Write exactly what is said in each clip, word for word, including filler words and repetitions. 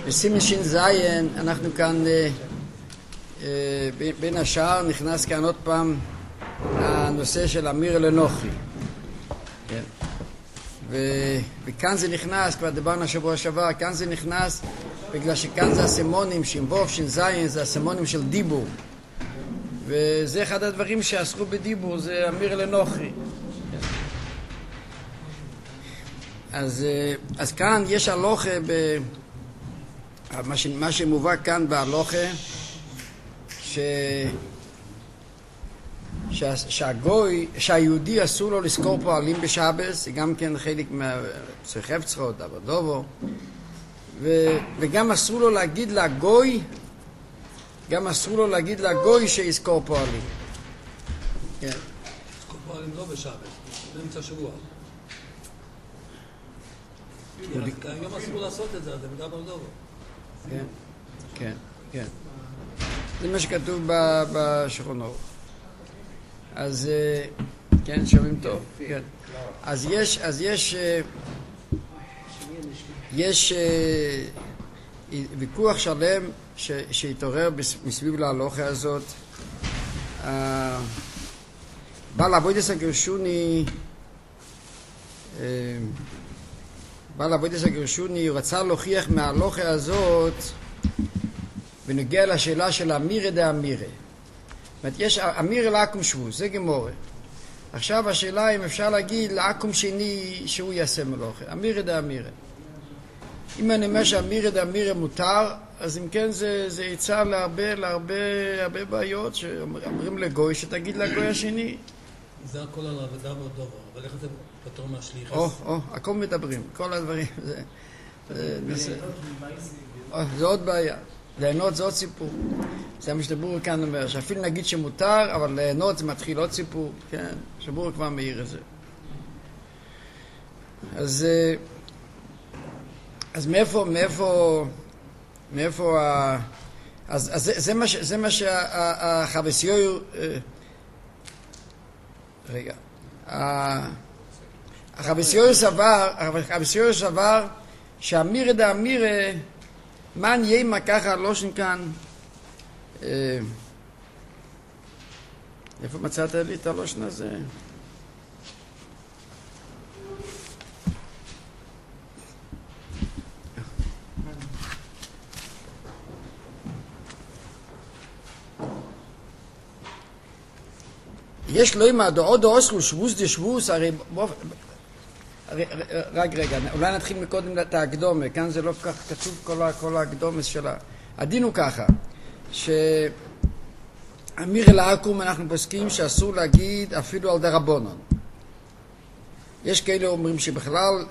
בסימן שין זיין אנחנו כאן אה, אה, בין השאר נכנס כאן עוד פעם הנושא של אמיר לנוחי, כן. ו, וכאן זה נכנס, כבר דיברנו השבוע שעבר, כאן זה נכנס בגלל שכאן זה הסימונים, שימבוב, שין זיין, זה הסימונים של דיבור, וזה אחד הדברים שעסקו בדיבור, זה אמיר לנוחי. אז, אז כאן יש הלוכה, ב, מה, ש, מה שמובא כאן בהלוכה, ש, שה, שהגוי, שהיהודי אסור לו לזכור פועלים בשבס, זה גם כן חלק מהצריכי צרות, עבודובו, ו, וגם אסור לו להגיד לגוי, גם אסור לו להגיד לגוי שיזכור פועלים. כן. יזכור פועלים לא בשבס, באמצע שבוע. היום אסור לעשות את זה, זה מדבר דובו. כן, כן, כן. זה מה שכתוב בשולחן ערוך. אז, כן, שומעים טוב. כן. אז יש, אז יש, יש ויכוח שלם שהתעורר מסביב להלוכה הזאת. בעל אבוידס הגרשוני, בעל אבוידס הגרשוני רצה להוכיח מההלוכה הזאת ונגיע לשאלה של אמירה דה אמירה. זאת אומרת, יש אמירה לעקום שבוס, זה גמורה. עכשיו השאלה אם אפשר להגיד לעקום שני שהוא יעשה מלוכה, אמירה דה אמירה. אם אני אומר שאמירה דה אמירה מותר, אז אם כן זה, זה יצא להרבה, להרבה, הרבה בעיות שאומרים לגוי שתגיד לגוי השני. זה הכל על עבודה בדובר, אבל איך זה פתור מהשליחס? או, או, הכל מדברים, כל הדברים. זה, זה, זה, זה עוד בעיה. ליהנות זה עוד סיפור. זה מה שדבור כאן אומר, שאפילו נגיד שמותר, אבל ליהנות זה מתחיל עוד סיפור. כן, שדבור כבר מאיר את זה. אז, אז מאיפה, מאיפה, מאיפה ה... אז, אז זה, זה מה, זה מה שהחבסיור... רגע. החבסיור סבר, החבסיור סבר שהאמירה דה אמירה מן ימה ככה הלושן כאן. איפה מצאת לי את הלושן הזה? יש לו עם הדעות אוסלו שבוס דה שבוס, הרי רק רגע, אולי נתחיל מקודם את ההקדומה, כאן זה לא כל כך כתוב כל ההקדומה שלה. הדין הוא ככה, שאמיר לעקום אנחנו פוסקים שאסור להגיד אפילו על דרבנן. יש כאלה אומרים שבכלל,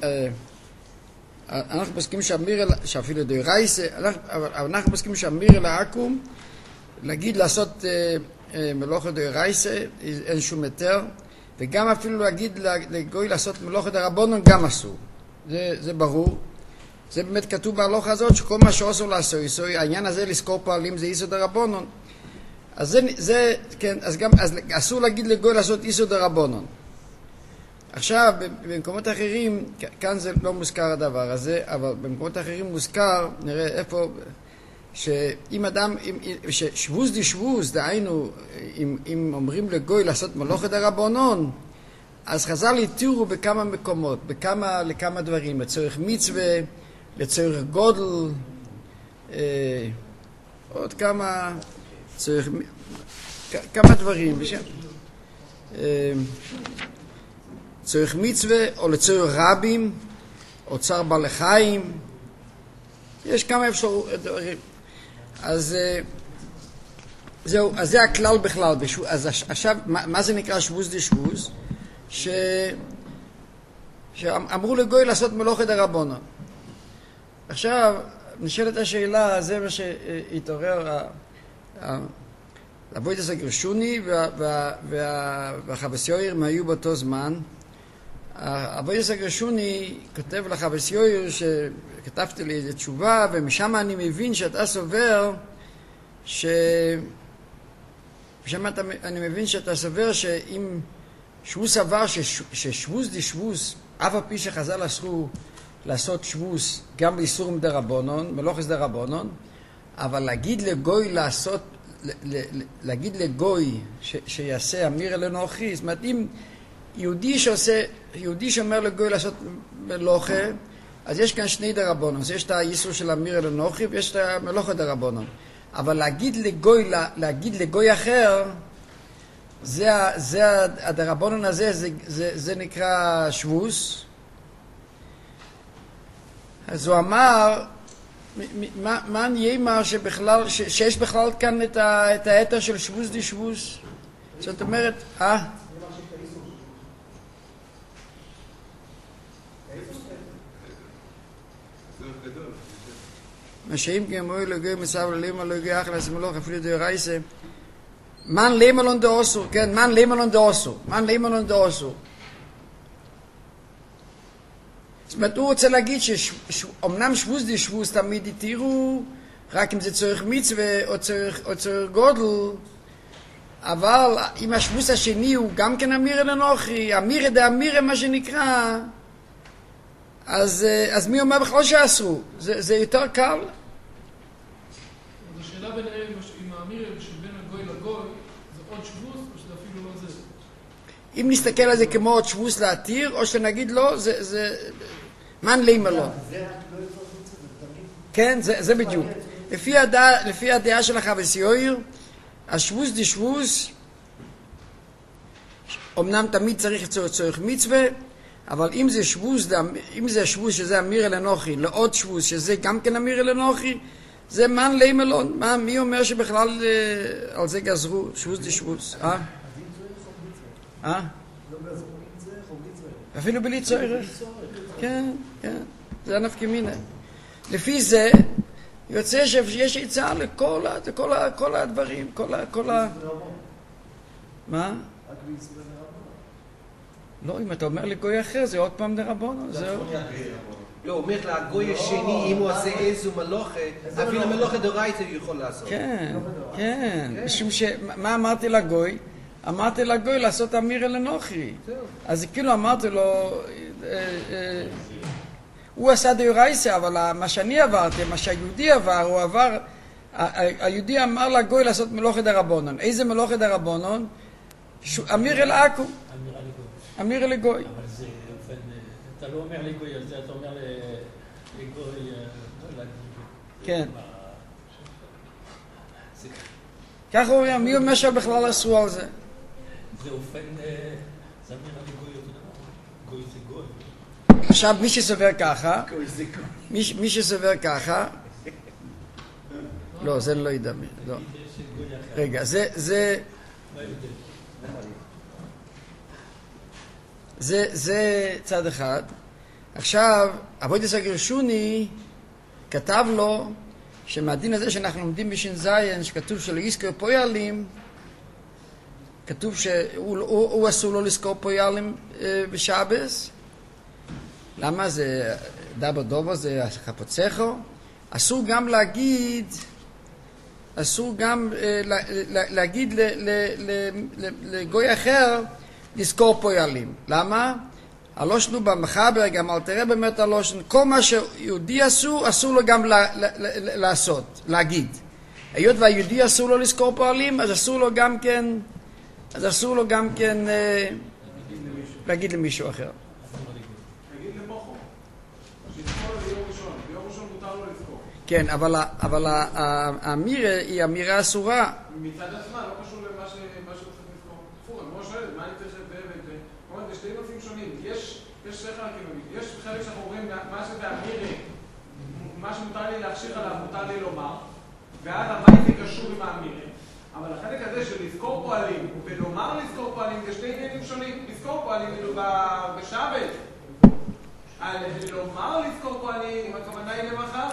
אנחנו פוסקים שאמיר, שאפילו דאורייסה, אבל אנחנו פוסקים שאמיר לעקום, להגיד לעשות מלוכה דאורייסה, אין שום היתר, וגם אפילו להגיד לגוי לעשות מלוכה דרבנן גם אסור. זה, זה ברור. זה באמת כתוב בהלוכה הזאת שכל מה שאסור לעשות, העניין הזה לזכור פועלים זה איסור דרבנן. אז זה, זה כן, אז גם אז אסור להגיד לגוי לעשות איסור דרבנן. עכשיו במקומות אחרים, כאן זה לא מוזכר הדבר הזה, אבל במקומות אחרים מוזכר, נראה איפה, שאם אדם, שבוס די שבוס, דהיינו, אם, אם אומרים לגוי לעשות מלוכה דרבנן, אז חז"ל התירו בכמה מקומות, בכמה, לכמה דברים, לצורך מצווה, לצורך גודל, אה, עוד כמה, צורך, כמה דברים, בשם, אה, צורך מצווה, או לצורך רבים, או צער בעלי חיים, יש כמה אפשרות, אז זהו, אז זה הכלל בכלל. אז עכשיו, מה, מה זה נקרא שבוס די שבוס? ש... שאמרו לגוי לעשות מלוכה דרבנן. עכשיו, נשאלת השאלה, זה מה שהתעורר, אבוידס הגרשוני והחבסיור הם היו באותו זמן. אבוידס הגרשוני כותב לחבסיור שכתבתי לי איזו תשובה, ומשם אני מבין שאתה סובר ש... משם אני מבין שאתה סובר שאם שהוא סבר ששבוס די שבוס, אף על פי שחז"ל אסרו לעשות שבוס גם באיסורים דרבנון, מלוכס דרבנון, אבל להגיד לגוי לעשות, להגיד לגוי ש, שיעשה אמיר לנוחי, זאת אומרת, אם יהודי שעושה, יהודי שאומר לגוי לעשות מלוכה, אז יש כאן שני דרבנון, יש את האיסור של אמיר לנוחי ויש את המלוכה דרבנון. אבל להגיד לגוי, להגיד לגוי אחר, זה, זה הדרבנון הזה, זה, זה, זה נקרא שבוס. אז הוא אמר, מה, מה נאמר שבכלל, ש, שיש בכלל כאן את, ה, את היתר של שבוס די שבוס? זאת אומרת, אה? מה שאם גמוי לגוי מסב ללימה לגוי אחלה סמלוך אפילו די רייסה מן לימלון דאוסו, כן, מן לימלון דאוסו, מן לימלון דאוסו. זאת אומרת, הוא רוצה להגיד שאומנם שבוס די שבוס תמיד יתירו, רק אם זה צורך מצווה או צורך, או צורך גודל, אבל אם השבוס השני הוא גם כן אמירה לנוחי, אמירה דה אמירה מה שנקרא, אז, אז מי אומר בכלל שאסרו? זה, זה יותר קל. אז השאלה ביניהם, אם האמירה שבין הגוי לגוי, זה עוד שבוס או שזה אפילו לא זה? אם נסתכל על זה כמו עוד שבוס להתיר, או שנגיד לא, זה, זה, מן לימה לא. כן, זה, זה בדיוק. לפי הדעה, לפי הדעה של החב"ס יויר, השבוס די שבוס, אמנם תמיד צריך צורך, צורך מצווה, אבל אם זה שבוס, אם זה שבוס שזה אמיר לנוחי, לעוד שבוס שזה גם כן אמיר לנוחי, זה מן לימלון. מה, מי אומר שבכלל על זה גזרו שבוס די שבוס? אה? אה? אפילו בלי צורך. כן, כן. זה נפקא מינה. לפי זה, יוצא שיש עצה לכל כל כל הדברים, כל ה... כל ה... מה? לא, אם אתה אומר לגוי אחר, זה עוד פעם דרבנון, זהו. לא, אומר לגוי השני, אם הוא עושה איזו מלוכה, אפילו מלוכה דאורייתא הוא יכול לעשות. כן, כן. משום ש... מה אמרתי לגוי? אמרתי לגוי לעשות אמיר לנוחי. אז כאילו אמרתי לו, הוא עשה דאורייתא, אבל מה שאני עברתי, מה שהיהודי עבר, הוא עבר, היהודי אמר לגוי לעשות מלוכה דרבנון. איזה מלוכה דרבנון? אמיר אל עכו. אמיר לגוי. אבל זה, אתה לא אומר לגוי על זה, אתה אומר לגוי... כן. ככה הוא אומר, מי אומר שבכלל אסרו על זה? זה אופן, זה אמיר לגוי אותו דבר. גוי זה גוי. עכשיו, מי שסובר ככה, מי שסובר ככה, לא, זה לא ידמה, לא. רגע, זה, זה... זה, זה צד אחד. עכשיו, אבוידס הגרשוני כתב לו שמהדין הזה שאנחנו לומדים בשין זיין, שכתוב שלא יזכור פועלים, כתוב שהוא הוא, הוא אסור לו לזכור פועלים אה, בשבס. למה? זה דאבו דובו, זה חפוצחו. אסור גם להגיד, אסור גם אה, לה, לה, להגיד ל, ל, ל, ל, לגוי אחר, לזכור פועלים. למה? הלושנו במחבר, גם אל תראה באמת הלושן, כל מה שיהודי אסור, אסור לו גם ל- ל- ל- לעשות, להגיד. היות והיהודי אסור לו לזכור פועלים, אז אסור לו גם כן, אז אסור לו גם כן אה, להגיד למישהו אחר. תגיד למוחו, שתזכור ליום ראשון, ביום ראשון מותר לו לזכור. כן, אבל, אבל האמירה היא אמירה אסורה. מצד עצמה, לא קשור למה ש... מה שהוא צריך לזכור. פורם, כמו שואלת, מה אני צריך לדבר את זה? כלומר, זה שתי נושאים שונים. יש, יש שתי חלקים, יש חלק שאנחנו אומרים, מה שזה אמירה, מה שמותר לי להכשיר עליו, מותר לי לומר, ואז המים זה קשור עם האמירה. אבל החלק הזה של לזכור פועלים, ולומר לזכור פועלים, זה שני עניינים שונים. לזכור פועלים, בשבת. לומר לזכור פועלים, הכוונה היא למחר.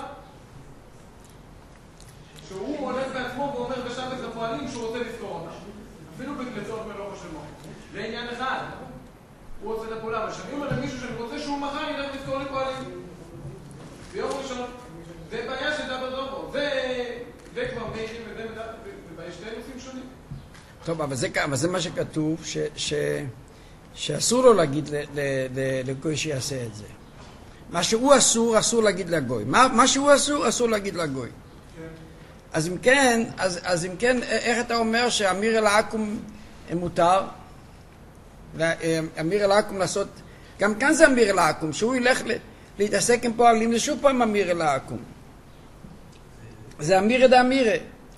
שהוא הולך בעצמו ואומר בשבת לפועלים שהוא רוצה לזכור אותם. אפילו בצורך מלוכה של מוח. זה עניין אחד. הוא רוצה את הפעולה, אבל שאני אומר למישהו שאני רוצה שהוא מחר ילך לזכור לפועלים. ביום ראשון. זה בעיה של דאבו דובו. זה כבר מייכים וזה ובעיה שתי נושאים שונים. טוב, אבל זה, אבל זה מה שכתוב, ש, ש, שאסור לו להגיד לגוי שיעשה את זה. מה שהוא אסור, אסור להגיד לגוי. מה, מה שהוא אסור, אסור להגיד לגוי. אז אם כן, אז, אז אם כן, איך אתה אומר שאמיר אל העכו"ם מותר? ואמיר אל העכו"ם לעשות, גם כאן זה אמיר אל העכו"ם, שהוא ילך להתעסק עם פועלים, זה שוב פעם אמיר אל העכו"ם. זה אמירא דאמירא.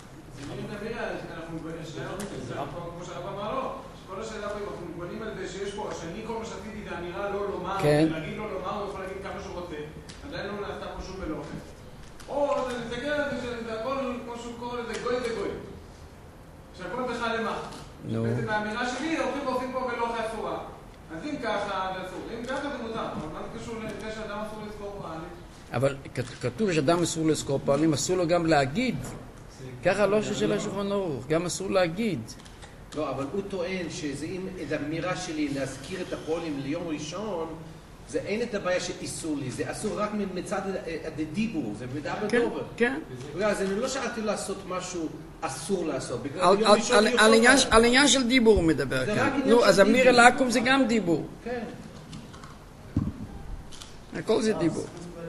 כן. להגיד לו לומר, הוא יכול להגיד כמה שהוא רוצה, עדיין לא נעשתה פה שום מלוכה. או להסתכל על זה שזה הכל, כמו שהוא קורא לזה, גוי זה גוי. שהכל בכלל למה. נו. בעצם באמירה שלי, הולכים ועושים פה מלוכה אסורה. אז אם ככה זה אסור, אם ככה זה מותר. אבל מה זה קשור לזה שאדם אסור לזכור פועלים? אבל כתוב שאדם אסור לזכור פועלים, אסור לו גם להגיד. ככה לא של השולחן ערוך, גם אסור להגיד. לא, אבל הוא טוען שזה אם את האמירה שלי להזכיר את הפועלים ליום ראשון, זה אין את הבעיה שאיסור לי, זה אסור רק מצד הדיבור, זה מדע בדובר. כן, כן. אז אני לא שאלתי לעשות משהו אסור לעשות. על עניין של דיבור הוא מדבר כאן. נו, אז אמיר אל העכו"ם זה גם דיבור. כן. הכל זה דיבור.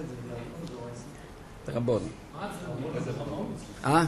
רבון. אה?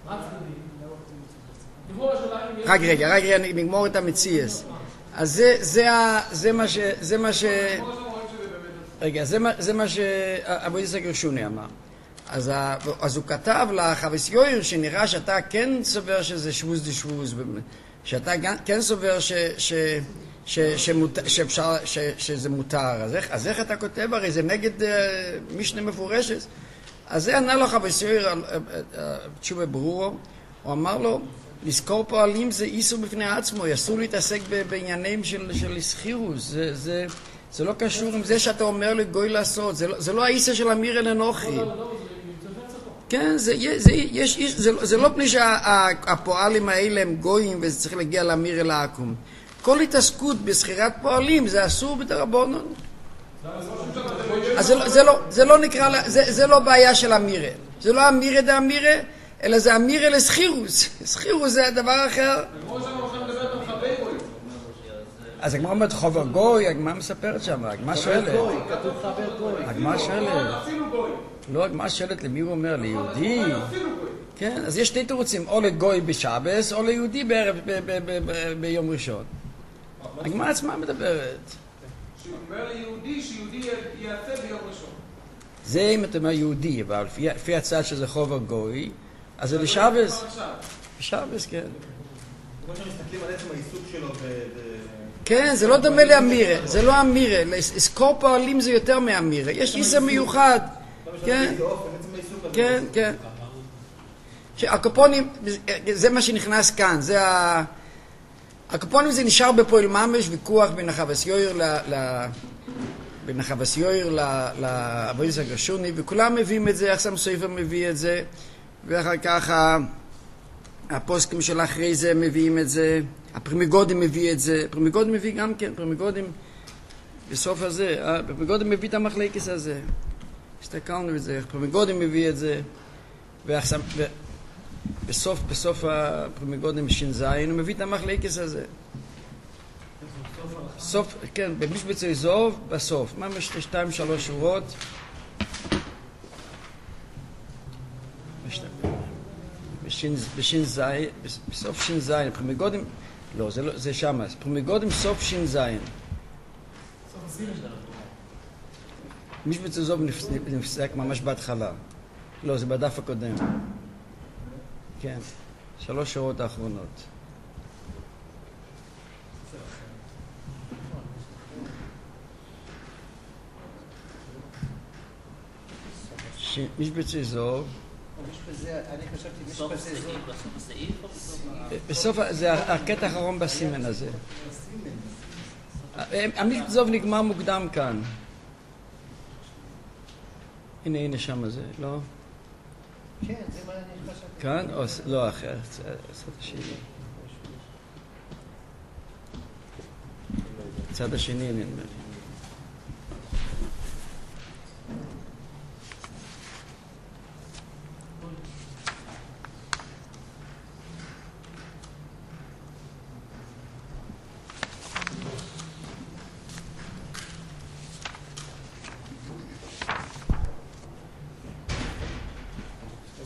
רק רגע, רק רגע, נגמור את המציאס. אז זה, זה, זה מה ש... זה מה ש... רגע, זה מה, זה מה שאבו יצחק גרשוני אמר. אז, ה, אז הוא כתב לחבס יויר שנראה שאתה כן סובר שזה שבוז די שבוז, שאתה כן סובר ש, ש, ש, שמות, שאפשר, ש, שזה מותר. אז איך, אז איך אתה כותב? הרי זה נגד uh, משנה מפורשת. אז זה ענה לו חבס יויר על תשובה ברורו. הוא אמר לו, לזכור פועלים זה איסור בפני עצמו, אסור להתעסק בעניינים של, של סחירוס. זה, זה, זה לא קשור עם זה שאתה אומר לגוי לעשות, זה לא, זה לא האיסר של אמיר אל אנוכי. כן, זה, זה, יש, זה, זה לא פני שהפועלים האלה הם גויים וזה צריך להגיע לאמיר אל העכו"ם. כל התעסקות בסחירת פועלים זה אסור בדרבנן. אז זה, זה, לא, זה לא נקרא, זה, זה לא בעיה של אמירה. זה לא אמירה דה אמירה, אלא זה אמירה לסחירוס. סחירוס זה הדבר אחר. אז הגמרא אומרת חובר גוי, הגמרא מספרת שם, הגמרא שואלת. הגמרא שואלת. לא, הגמרא שואלת למי הוא אומר, ליהודי? כן, אז יש שתי תירוצים, או לגוי בשבס, או ליהודי ביום ראשון. הגמרא עצמה מדברת. שהוא אומר ליהודי, שיהודי יעשה ביום ראשון. זה אם אתה אומר יהודי, אבל לפי הצד שזה חובר גוי, אז זה לשבס. בשבס, כן. כמו שמסתכלים על עצם העיסוק שלו ב... כן, זה לא דומה לאמירה, זה לא אמירה. לזכור פועלים זה יותר מאמירה. יש איסר מיוחד. כן, כן, כן. הקופונים, זה מה שנכנס כאן. זה ה... הקופונים זה נשאר בפועל ממש, ויכוח בין החבס יויר ל... בין החבס יויר לאבו יצחק גרשוני, וכולם מביאים את זה, אחסם סופר מביא את זה, ואחר כך הפוסקים של אחרי זה מביאים את זה, הפרימיגודים מביא את זה, פרימיגודים מביא גם כן, פרימיגודים בסוף הזה, פרימיגודים מביא את המחלקס הזה, הסתכלנו את זה, פרימיגודים מביא את זה, ואחסם, בסוף, בסוף הפרימיגודים שינזיין, הוא מביא את המחלקס הזה. סוף, כן, במשבצ איזוב, בסוף, ממש שתיים, שלוש שורות. בשין זין, בסוף שין זין, פרימיגודים, לא, זה, לא, זה שמה, פרימיגודים סוף שין זין. משבצ איזוב נפסק ממש בהתחלה. לא, זה בדף הקודם. כן, שלוש שורות האחרונות. משבצ איזוב, אני חשבתי משבצ איזוב בסוף, זה הקטע האחרון בסימן הזה. המשבצ איזוב נגמר מוקדם כאן. הנה, הנה שם זה, לא? כן, זה מה אני חשבתי. כאן? או לא, אחר, הצד השני. הצד השני נדמה לי.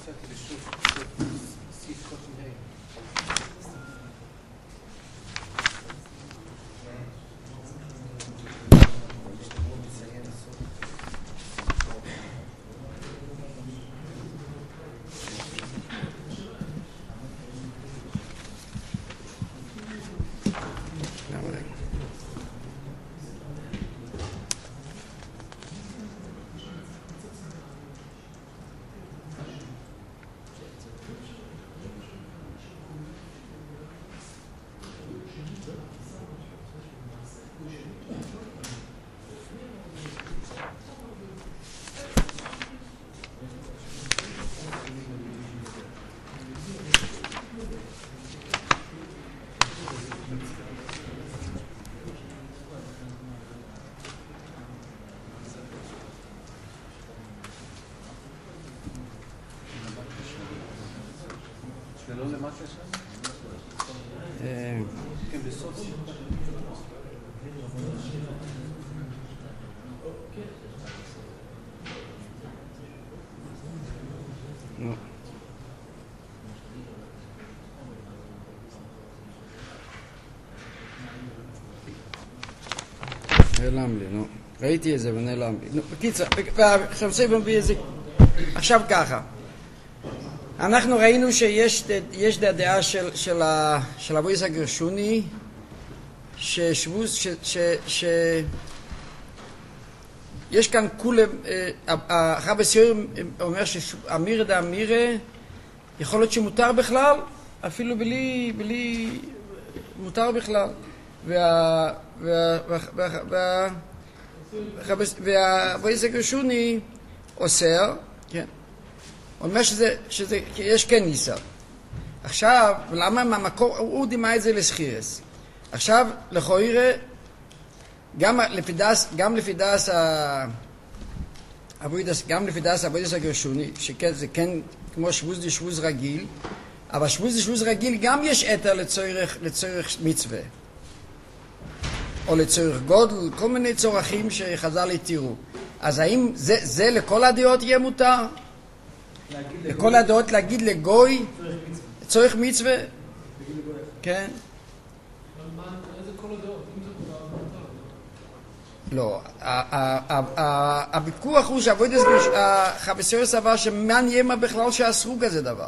מצאתי לשוב סעיף קוטן ה'. ולא למטה שם? כן, בסוף. נו. נעלם לי, נו. ראיתי את זה ונעלם לי. נו, בקיצר, עכשיו סייב מביא את זה. עכשיו ככה. אנחנו ראינו שיש יש דעה של של ה של אבויס הגרשוני ששבוס ש ש ש יש כאן כולם הרב הסיור אומר שאמיר דה אמירה יכול להיות שמותר בכלל אפילו בלי בלי מותר בכלל וה וה וה והאבויס הגרשוני אוסר כן אומר שזה, שזה, יש כן ניסה. עכשיו, למה מהמקור, הוא דימה את זה לסחירס. עכשיו, לכוירה, גם לפי דס, גם לפי דס, גם לפי דס, אבוידס הגרשוני, שכן, זה כן כמו שבוז די שבוז רגיל, אבל שבוז די שבוז רגיל גם יש אתר לצורך, לצורך מצווה. או לצורך גודל, כל מיני צורכים שחז"ל התירו. אז האם זה, זה לכל הדעות יהיה מותר? לכל הדעות להגיד לגוי צורך מצווה? כן. איזה כל הדעות? לא, הוויכוח הוא שהחבסיור סבר שמען ימה בכלל שאסרו כזה דבר.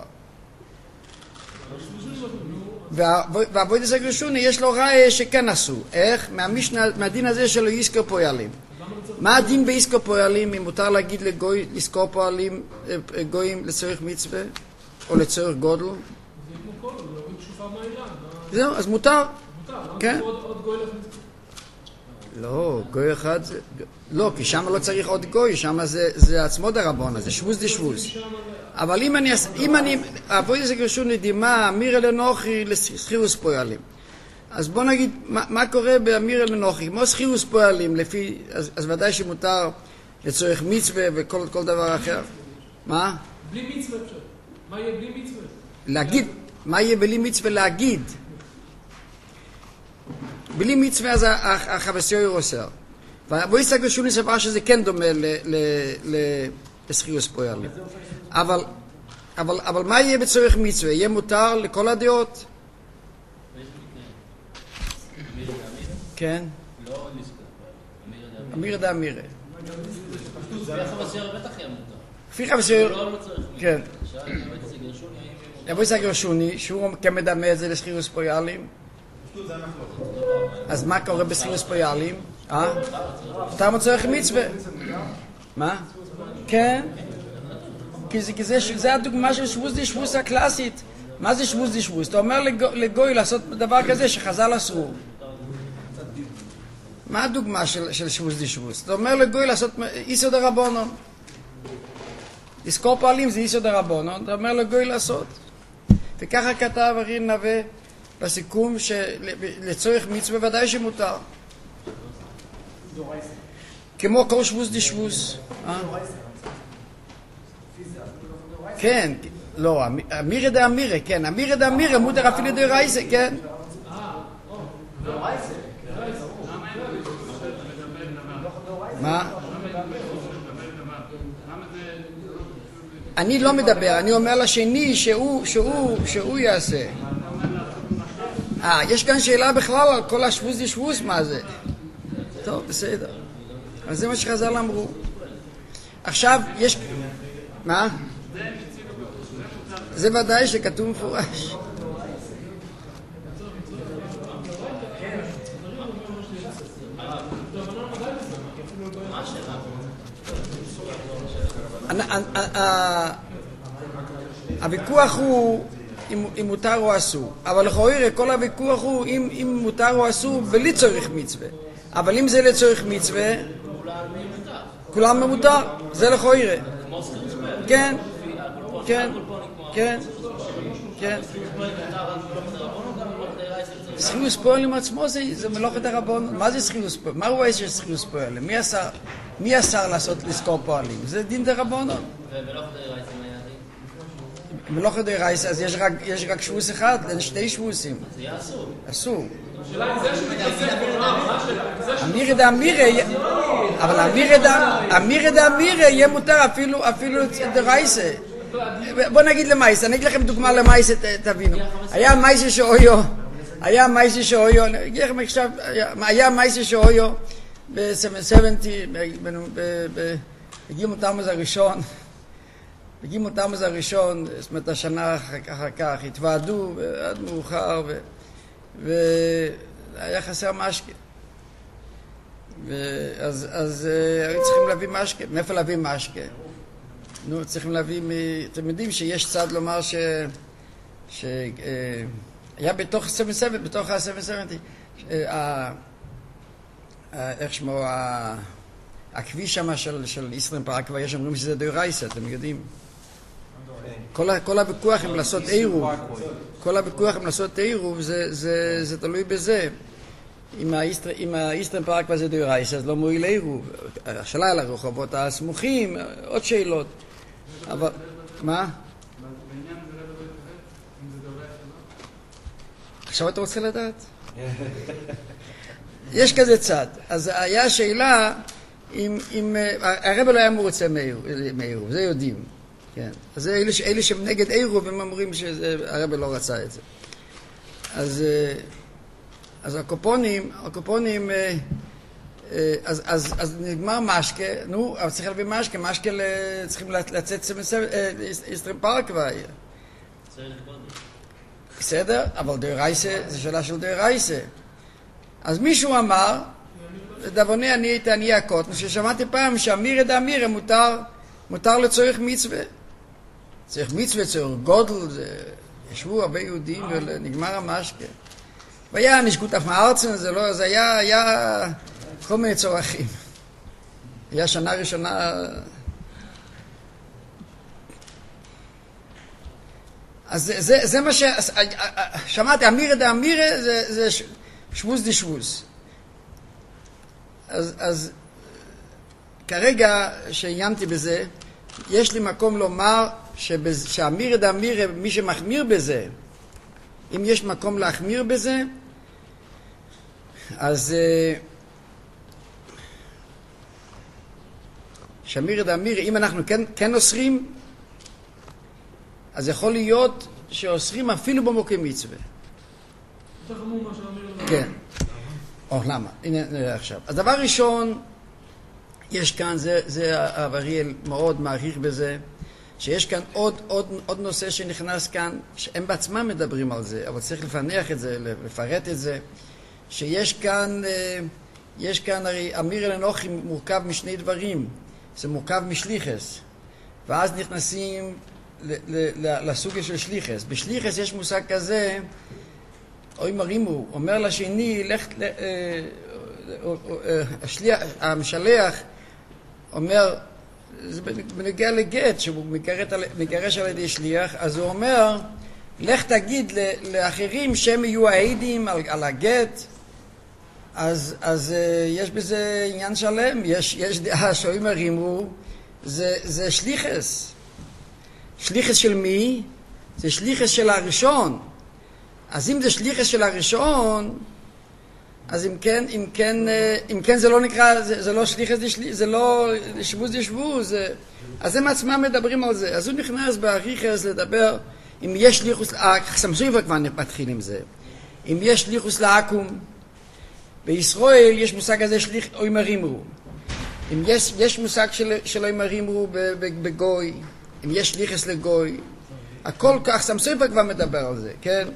והאבוידס הגרשוני יש לו רעי שכן עשו. איך? מהדין הזה שלו יזכור פועלים. מה הדין בעסקו פועלים, אם מותר להגיד לגוי, לזכור פועלים, גויים לצורך מצווה, או לצורך גודל? זה כמו כל, זה הוריד תשופה מהאילן. זהו, אז מותר. מותר, כן. עוד גוי לך מצווה. לא, גוי אחד זה... לא, כי שם לא צריך עוד גוי, שם זה עצמו דרבונה, זה שבוז די שבוז. אבל אם אני... אם אני... אבוידס הגרשוני דימה, אמיר אלנוכי לסחירוס פועלים. אז בוא נגיד, מה, מה קורה באמיר אלנוכי? כמו סחירוס פועלים, לפי, אז, אז ודאי שמותר לצורך מצווה וכל כל דבר אחר. מה? בלי מצווה אפשר. מה יהיה בלי מצווה? להגיד, מה יהיה בלי מצווה? להגיד. בלי מצווה אז החבסיור אוסר. והאבוידס הגרשוני סבר שזה כן דומה לסחירוס פועלים. אבל, אבל, אבל מה יהיה בצורך מצווה? יהיה מותר לכל הדעות? כן. לא לזכור. אמיר דה אמירה. לפי החבסיור בטח יהיה מותר. לפי חבסיור... לא לא צריך. כן. שאל אבוידס הגרשוני האם... אבוידס הגרשוני, שהוא כן מדמה את זה לסחירוס פועלים. אז מה קורה בסחירוס פועלים? אה? אתה מצורך מצווה. מה? כן. כי זה הדוגמה של שבוז די שבוז הקלאסית. מה זה שבוז די שבוז? אתה אומר לגוי לעשות דבר כזה שחז"ל אסרו. מה הדוגמה של, של שבוז די שבוז? אתה אומר לגוי לעשות איסור דרבנן. לזכור פועלים זה איסור דרבנן, אתה אומר לגוי לעשות. וככה כתב ארי נווה בסיכום שלצורך מצווה ודאי שמותר. כמו כל שבוז די שבוז. כן, לא, אמירה דה אמירה, כן, אמירה דה אמירה, מותר אפילו דה רייסה, כן. מה? אני לא מדבר, אני אומר לשני שהוא, שהוא, שהוא יעשה. אה, יש כאן שאלה בכלל על כל השבוס דשבוס, מה זה? טוב, בסדר. אז זה מה שחז"ל אמרו. עכשיו, יש... מה? זה ודאי שכתוב מפורש. הוויכוח הוא אם מותר או אסור, אבל לכאורה כל הוויכוח הוא אם מותר או אסור בלי צורך מצווה. אבל אם זה לצורך מצווה, כולם מותר, זה לכאורה. כן, כן, כן, כן. סחירוס פועלים עצמו זה מלאכת הרבון. מה זה סחירוס פועלים? מה הוא העניין של סחירוס פועלים? מי אסר לעשות לזכור פועלים? זה דין דרבנן. ומלאכת דרייסה מה היה דין? מלאכת דרייסה, אז יש רק שבוס אחד, אין שני שבוסים. זה יהיה אסור. אסור. השאלה אם זה שמתעסק במה, מה השאלה? אמירי דאמירי, אבל אמירי דאמירי יהיה מותר אפילו דרייסה. בוא נגיד למייסה, אני אגיד לכם דוגמה למייסה, תבינו. היה מייסה שאויו, היה מייסה שאויו, אני אגיד לכם עכשיו, היה מייסה שאויו ב-שבעים, בגימות תמוז הראשון, בגימות תמוז הראשון, זאת אומרת השנה אחר כך, התוועדו עד מאוחר, והיה חסר משקה. אז היו צריכים להביא משקה. מאיפה להביא משקה? נו, צריכים להביא, אתם יודעים שיש צד לומר ש... היה בתוך שבעים ושבע, בתוך ה-שבעים ושבע, איך שמו, הכביש שם של ישראל פרקווה, יש אומרים שזה דאורייסה, אתם יודעים. כל הוויכוח הם לעשות עירוב, כל הוויכוח הם לעשות עירוב, זה תלוי בזה. אם האיסטרן פרקווה זה דאורייסה, אז לא מועיל עירוב. השאלה על הרחובות הסמוכים, עוד שאלות. אבל, מה? עכשיו אתה רוצה לדעת? יש כזה צד. אז היה שאלה אם הרב לא היה מרוצה מעירוב, זה יודעים. אז אלה שהם נגד עירוב הם אומרים שהרב לא רצה את זה. אז הקופונים, הקופונים, אז נגמר משקה, נו, אבל צריך להביא משקה, משקה צריכים לצאת איסטרן פרקווה. בסדר, אבל דאורייסה, זה שאלה של דאורייסה. אז מישהו אמר, לדאבוני אני הייתי אני הקוטן, ששמעתי פעם שאמירה דאמירה מותר, מותר לצורך מצווה. צריך מצווה, צריך גודל, ישבו הרבה יהודים ונגמר המשקה. והיה נשקות אף מארצן, זה לא, זה היה, היה כל מיני צורכים. היה שנה ראשונה... אז זה, זה, זה מה ש... שמעתי, אמירה דאמירה זה, זה שבוס די שבוס. אז, אז כרגע שעיינתי בזה, יש לי מקום לומר שבז, שאמירה דאמירה, מי שמחמיר בזה, אם יש מקום להחמיר בזה, אז שאמירה דאמירה, אם אנחנו כן, כן אוסרים, אז יכול להיות שאוסרים אפילו במוקי מצווה. יותר חמור מה שאמיר לדבר. כן. או, למה? הנה, נראה עכשיו. אז דבר ראשון, יש כאן, זה, זה אריאל מאוד מעריך בזה, שיש כאן עוד, עוד, עוד נושא שנכנס כאן, שהם בעצמם מדברים על זה, אבל צריך לפענח את זה, לפרט את זה, שיש כאן, יש כאן, הרי אמיר אל-אנוכי מורכב משני דברים, זה מורכב משליחס, ואז נכנסים לסוגיה של שליחס. בשליחס יש מושג כזה, אוי מרימו, אומר לשני, לך, המשלח אומר, זה בנגיע לגט, שהוא מגרש על ידי שליח, אז הוא אומר, לך תגיד לאחרים שהם יהיו העדים על, על הגט, אז, אז יש בזה עניין שלם, יש, יש דעה שאוי מרימו, זה, זה שליחס. שליחס של מי? זה שליחס של הראשון. אז אם זה שליחס של הראשון, אז אם כן, אם כן, אם כן זה לא נקרא, זה, זה לא שליחס, זה לא שבוז דשבוז, זה, אז הם עצמם מדברים על זה. אז הוא נכנס באריכס לדבר, אם יש שליחוס, סמסויבה כבר מתחיל עם זה, אם יש שליחוס לעקום, בישראל יש מושג הזה שליח אוימר אמרו. אם יש, יש מושג של, של אוימר אמרו בגוי, אם יש שליחס לגוי, הכל כך, סמסויבה כבר מדבר על זה, כן?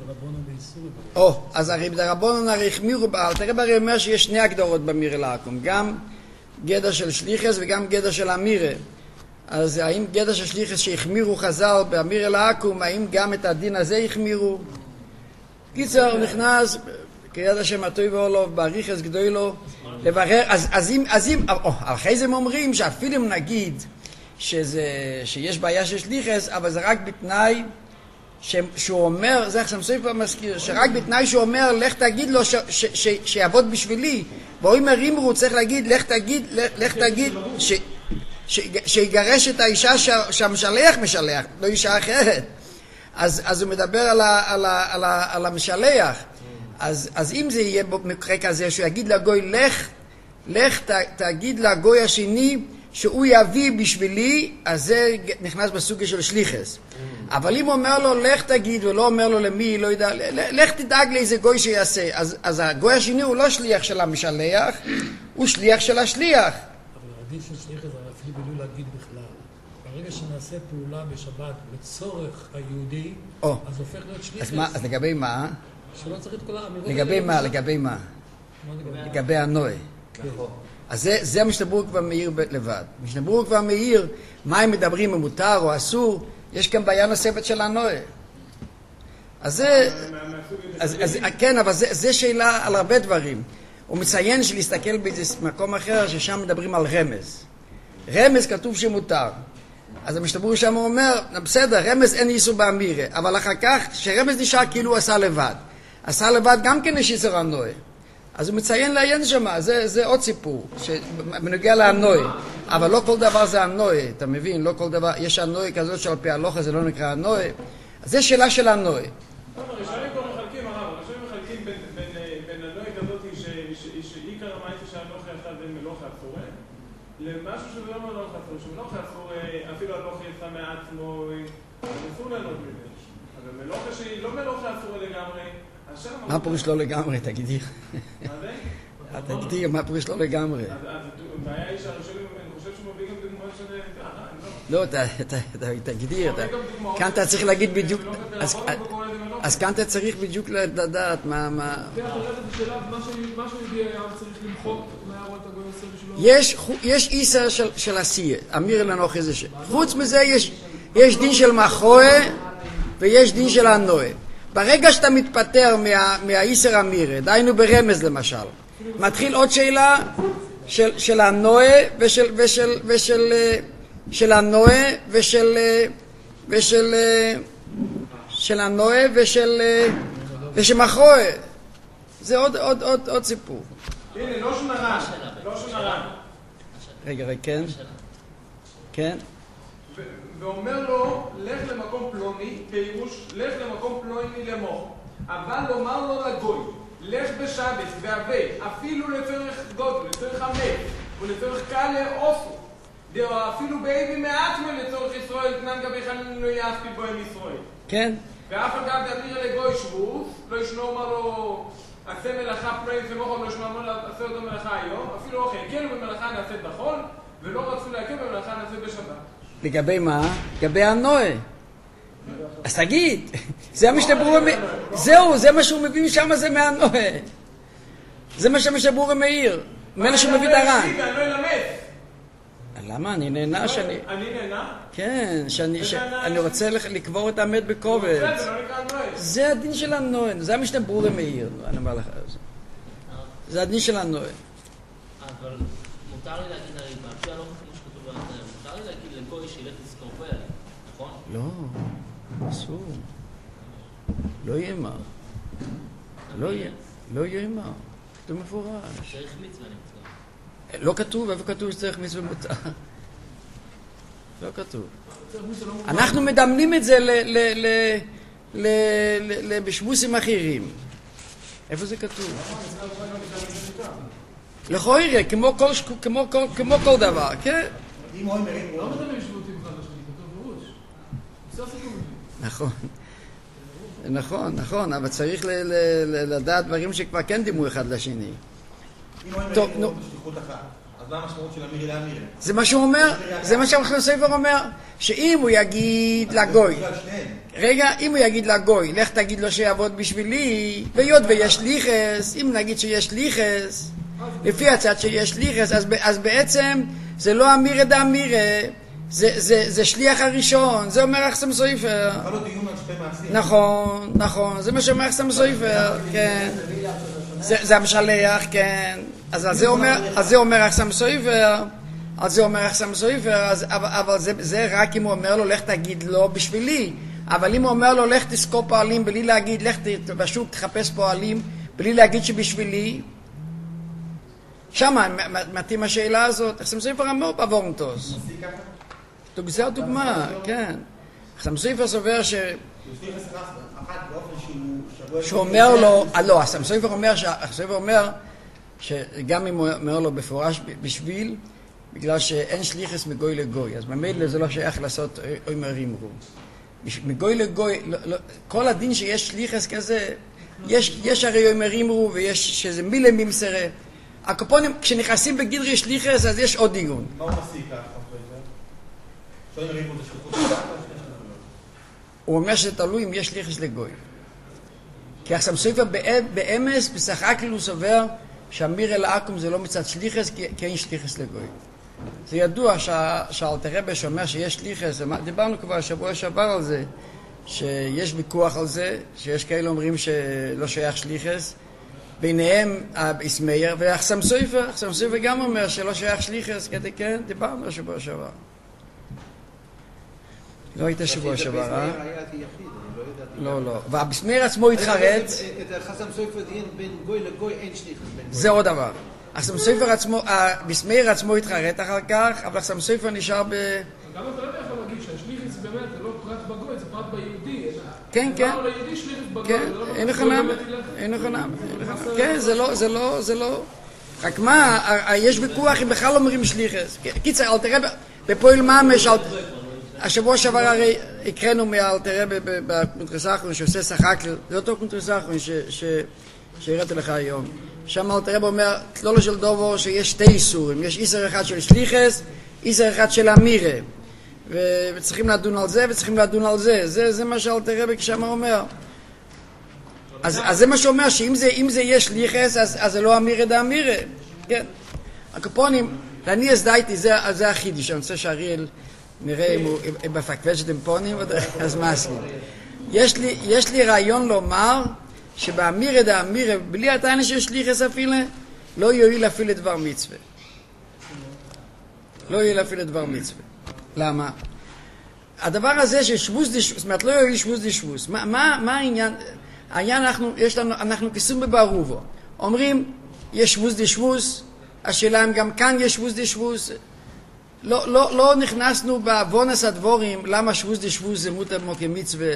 או, אז הרי ברבונן הרי החמירו בעל, תראה ברי אומר שיש שני הגדרות במירה לעקום, גם גדר של שליחס וגם גדר של אמירה. אז האם גדר של שליחס שהחמירו חז"ל באמירה לעקום, האם גם את הדין הזה החמירו? קיצר, הוא נכנס, קריאת השם הטוב ואולוב, באריכס גדולו, לברר, אז, אז אם, אז אם, או, אחרי זה הם אומרים שאפילו אם נגיד שזה, שיש בעיה של שליחס, אבל זה רק בתנאי ש, שהוא אומר, זה עכשיו סופר מזכיר, שרק בתנאי שהוא אומר, לך תגיד לו ש, ש, ש, שיעבוד בשבילי, והוא אומר אמרו, צריך להגיד, לך תגיד, לך, לך תגיד, ש, ש, שיגרש את האישה ש, שהמשלח משלח, לא אישה אחרת. אז, אז הוא מדבר על, ה, על, ה, על, ה, על המשלח. אז, אז אם זה יהיה במקרה כזה, שהוא יגיד לגוי, לך, לך ת, תגיד לגוי השני, שהוא יביא בשבילי, אז זה נכנס בסוגיה של שליחס. אבל אם הוא אומר לו, לך תגיד, ולא אומר לו למי, לא יודע, לך תדאג לאיזה גוי שיעשה. אז, אז הגוי השני הוא לא שליח של המשלח, הוא שליח של השליח. אבל העדיף של שליחס, זה אפילו בלי להגיד בכלל. ברגע שנעשה פעולה בשבת לצורך היהודי, או. אז הופך להיות שליחס. אז, מה, אז לגבי מה? שלא צריך את כל האמירות. לגבי מה? לגבי מה? לגבי הנוי. אז זה, זה המשתברור כבר מאיר לבד. המשתברור כבר מאיר מה הם מדברים, אם מותר או אסור, יש כאן בעיה נוספת של הנוי. אז זה, אז, אז, כן, אבל זה, זה שאלה על הרבה דברים. הוא מציין שלהסתכל באיזה מקום אחר ששם מדברים על רמז. רמז כתוב שמותר. אז המשתברור שם הוא אומר, בסדר, רמז אין איסור באמירה, אבל אחר כך שרמז נשאר כאילו הוא עשה לבד. עשה לבד גם כן יש איסור הנוי. אז הוא מציין לעיין שם, זה, זה עוד סיפור, בנוגע להנוי, אבל לא כל דבר זה הנוי, אתה מבין? לא כל דבר, יש הנוי כזאת שעל פי הלוחה זה לא נקרא הנוי, אז זה שאלה של הנוי. ראשונים כבר מחלקים, הרב, ראשונים מחלקים בין הנוי כזאת שעיקר המייטי שהלוחה יצא בין מלוכה הצורה, למשהו שזה לא מלוכה הצורה, שמלוכה הצורה, אפילו הלוחה יצא מעצמו, אסור לענות מזה. אבל מלוכה שהיא לא מלוכה הצורה לגמרי, מה פירוש לא לגמרי, תגידי. מה זה? תגידי, מה פירוש לא לגמרי. אז הבעיה היא שהראשונים, אני חושב שהוא מביא גם דוגמאות של... לא, תגידי, כאן אתה צריך להגיד בדיוק, אז כאן אתה צריך בדיוק לדעת מה... מה שיהודי היה צריך למחוק מהערות הגוי עושה בשבילו? יש איסר של עשייה, אמיר לנוח איזה ש... חוץ מזה יש דין של מחוה ויש דין של הנועה. ברגע שאתה מתפטר מה, מהאיסר אמירה, דיינו ברמז למשל, מתחיל עוד שאלה של, של הנועה ושל, ושל, ושל, של הנועה ושל, ושל, של הנועה ושל, ושל מחוה. זה עוד, עוד, עוד, עוד סיפור. הנה, לא שנרן, לא שנרן. רגע, רגע, כן? כן? ואומר לו, לך למקום פלוני, פירוש, לך למקום פלוני למוך. אבל לומר לו לגוי, לך בשבת והווה, אפילו לצורך גודל, לצורך המת, ולצורך קלה אופו. דאו אפילו באיבי מעצמם לצורך ישראל, תנן גבי חנין לא יעספי בו עם ישראל. כן. ואף אגב דמיר לגוי שבוס, לא ישנו אומר לו, עשה מלאכה פלוני למוך, לא ישנו אומר לו, עשה אותו מלאכה היום, אפילו אוכל, כן במלאכה נעשית בחול, ולא רצו להקל במלאכה נעשית בשבת. לגבי מה? לגבי הנועה. אז תגיד, זה המשתברור, זהו, זה מה שהוא מביא משם, זה מהנועה. זה מה שהמשתברור מאיר, מלא שהוא מביא דרן. אני לא אלמד. למה? אני נהנה שאני... אני נהנה? כן, שאני רוצה לקבור את המת בקובץ. זה הדין של הנועה, זה המשתברור מאיר, אני אומר לך. זה הדין של הנועה. אבל מותר לי להגיד הרי, בהפשע לא כמו שכתוב בהנועה, מותר לי להגיד לגוי שילך לסקורפל, נכון? לא, אסור. לא יאמר. לא יאמר. זה מפורש. צריך מצווה נמצא. לא כתוב, איפה כתוב שצריך מצווה מותר? לא כתוב. אנחנו מדמנים את זה בשבוסים אחרים. איפה זה כתוב? לכאורה, כמו כל, כמו, כמו, כמו כל דבר, כן? אם הוא מרים לא ראש. מדברים שבוטים אחד לשני, כתוב בראש. בסוף סיכום. נכון. נכון, נכון, אבל צריך ל- ל- ל- לדעת דברים שכבר כן דימו אחד לשני. אם הוא טוב, מרים נו. ראש בשליחות אחת, אז מה המשמעות של אמירי לאמירי? זה מה שהוא אומר, זה מה שהספר אומר, שאם הוא יגיד לגוי, בגלל שניהם. רגע, אם הוא יגיד לגוי, לך תגיד לו שיעבוד בשבילי, והיות ויש ליחס, אם נגיד שיש ליחס, לפי הצד שיש ליחס, אז, אז בעצם זה לא אמירה דה אמירה, זה, זה, זה שליח הראשון, זה אומר אחסם סופר. אבל לא דיון על שתי מעשים. נכון, נכון, זה מה שאומר אחסם סופר, כן. זה, זה המשלח, כן. אז על זה אומר, על זה אומר אחסם סופר, על זה אומר אחסם סופר, אז, אבל, אבל זה, זה רק אם הוא אומר לו, לך תגיד לו בשבילי. אבל אם הוא אומר לו, לך תזכור פועלים, בלי להגיד, לך בשוק תחפש פועלים, בלי להגיד שבשבילי, שמה מתאים השאלה הזאת. אחסם סופר אמר בוורנטוס. זו הדוגמה, כן. אחסם סופר סובר ש... שהוא אומר לו, לא, אחסם סופר אומר, אחסם סופר אומר שגם אם הוא אומר לו בפורש בשביל, בגלל שאין שליחס מגוי לגוי, אז ממילא זה לא שייך לעשות אומר אמרו. מגוי לגוי, לא, לא, כל הדין שיש שליחס כזה, יש, יש הרי אומר אמרו ויש שזה מילה ממסרה. הקופונים, כשנכנסים בגדרי שליחס, אז יש עוד דיון. מה הוא מסיק כך? שלא יריבו את השליחות אחת? הוא אומר שזה תלוי אם יש שליחס לגוי. כי אחסם סופר באמס, בשחק הוא סובר שאמיר אל עקום זה לא מצד שליחס, כי, כי אין שליחס לגוי. זה ידוע שהאלטר רבי שאומר שיש שליחס, דיברנו כבר השבוע שעבר על זה, שיש ויכוח על זה, שיש כאלה אומרים שלא שייך שליחס, ביניהם איסמייר, ואחסם סופר, אחסם סופר גם אומר שלא שייך שליחס, כדי כן, דיברנו השבוע שעבר. לא היית שבוע שעבר, אה? לא, לא. והבסמייר עצמו התחרט. את חסם סופר דין בין גוי לגוי אין שליחס. זה עוד דבר. אחסם סופר עצמו, הבסמייר עצמו התחרט אחר כך, אבל אחסם סופר נשאר ב... גם אתה לא יכול להגיד שהשליחס באמת זה לא פרט בגוי, זה פרט ביהודי. כן, כן. לא ליהודי שליחס בגוי. כן, אין לך נאמן. אין לך נאמן. כן, זה לא, זה לא, זה לא... רק מה, יש ויכוח אם בכלל אומרים שליחס. קיצר, אלתר רבי, בפועל ממש, השבוע שעבר הרי הקראנו מאלתר רבי בקונטרסחון שעושה שחק, זה אותו קונטרסחון שהראיתי לך היום. שם אלתר רבי אומר, תלולו של דובו שיש שתי איסורים, יש איסר אחד של שליחס, איסר אחד של אמירה. וצריכים לדון על זה וצריכים לדון על זה. זה, זה מה שאלתר רבי שם אומר. אז, אז זה מה שאומר, שאם זה, אם זה יש שליחס, אז, אז זה לא אמירה דה אמירה. כן. הקופונים, ואני אסדייתי, זה, זה החידיש, אני רוצה שאריאל נראה אם הוא בפקווה שאתם פונים, אז מה עשינו? יש לי, יש לי רעיון לומר שבאמירה דה אמירה, בלי הטענה שיש שליחס אפילו, לא יועיל אפילו דבר מצווה. לא יועיל אפילו דבר מצווה. למה? הדבר הזה ששבוס דשבוס, זאת אומרת לא יועיל שבוס דשבוס, מה, מה, מה העניין? העניין אנחנו, יש לנו, אנחנו כיסום בברובו. אומרים, יש שבוס דשבוס, השאלה אם גם כאן יש שבוס דשבוס. לא, לא, לא נכנסנו בבונס הדבורים, למה שבוס דשבוס זה מותר מוקי מצווה.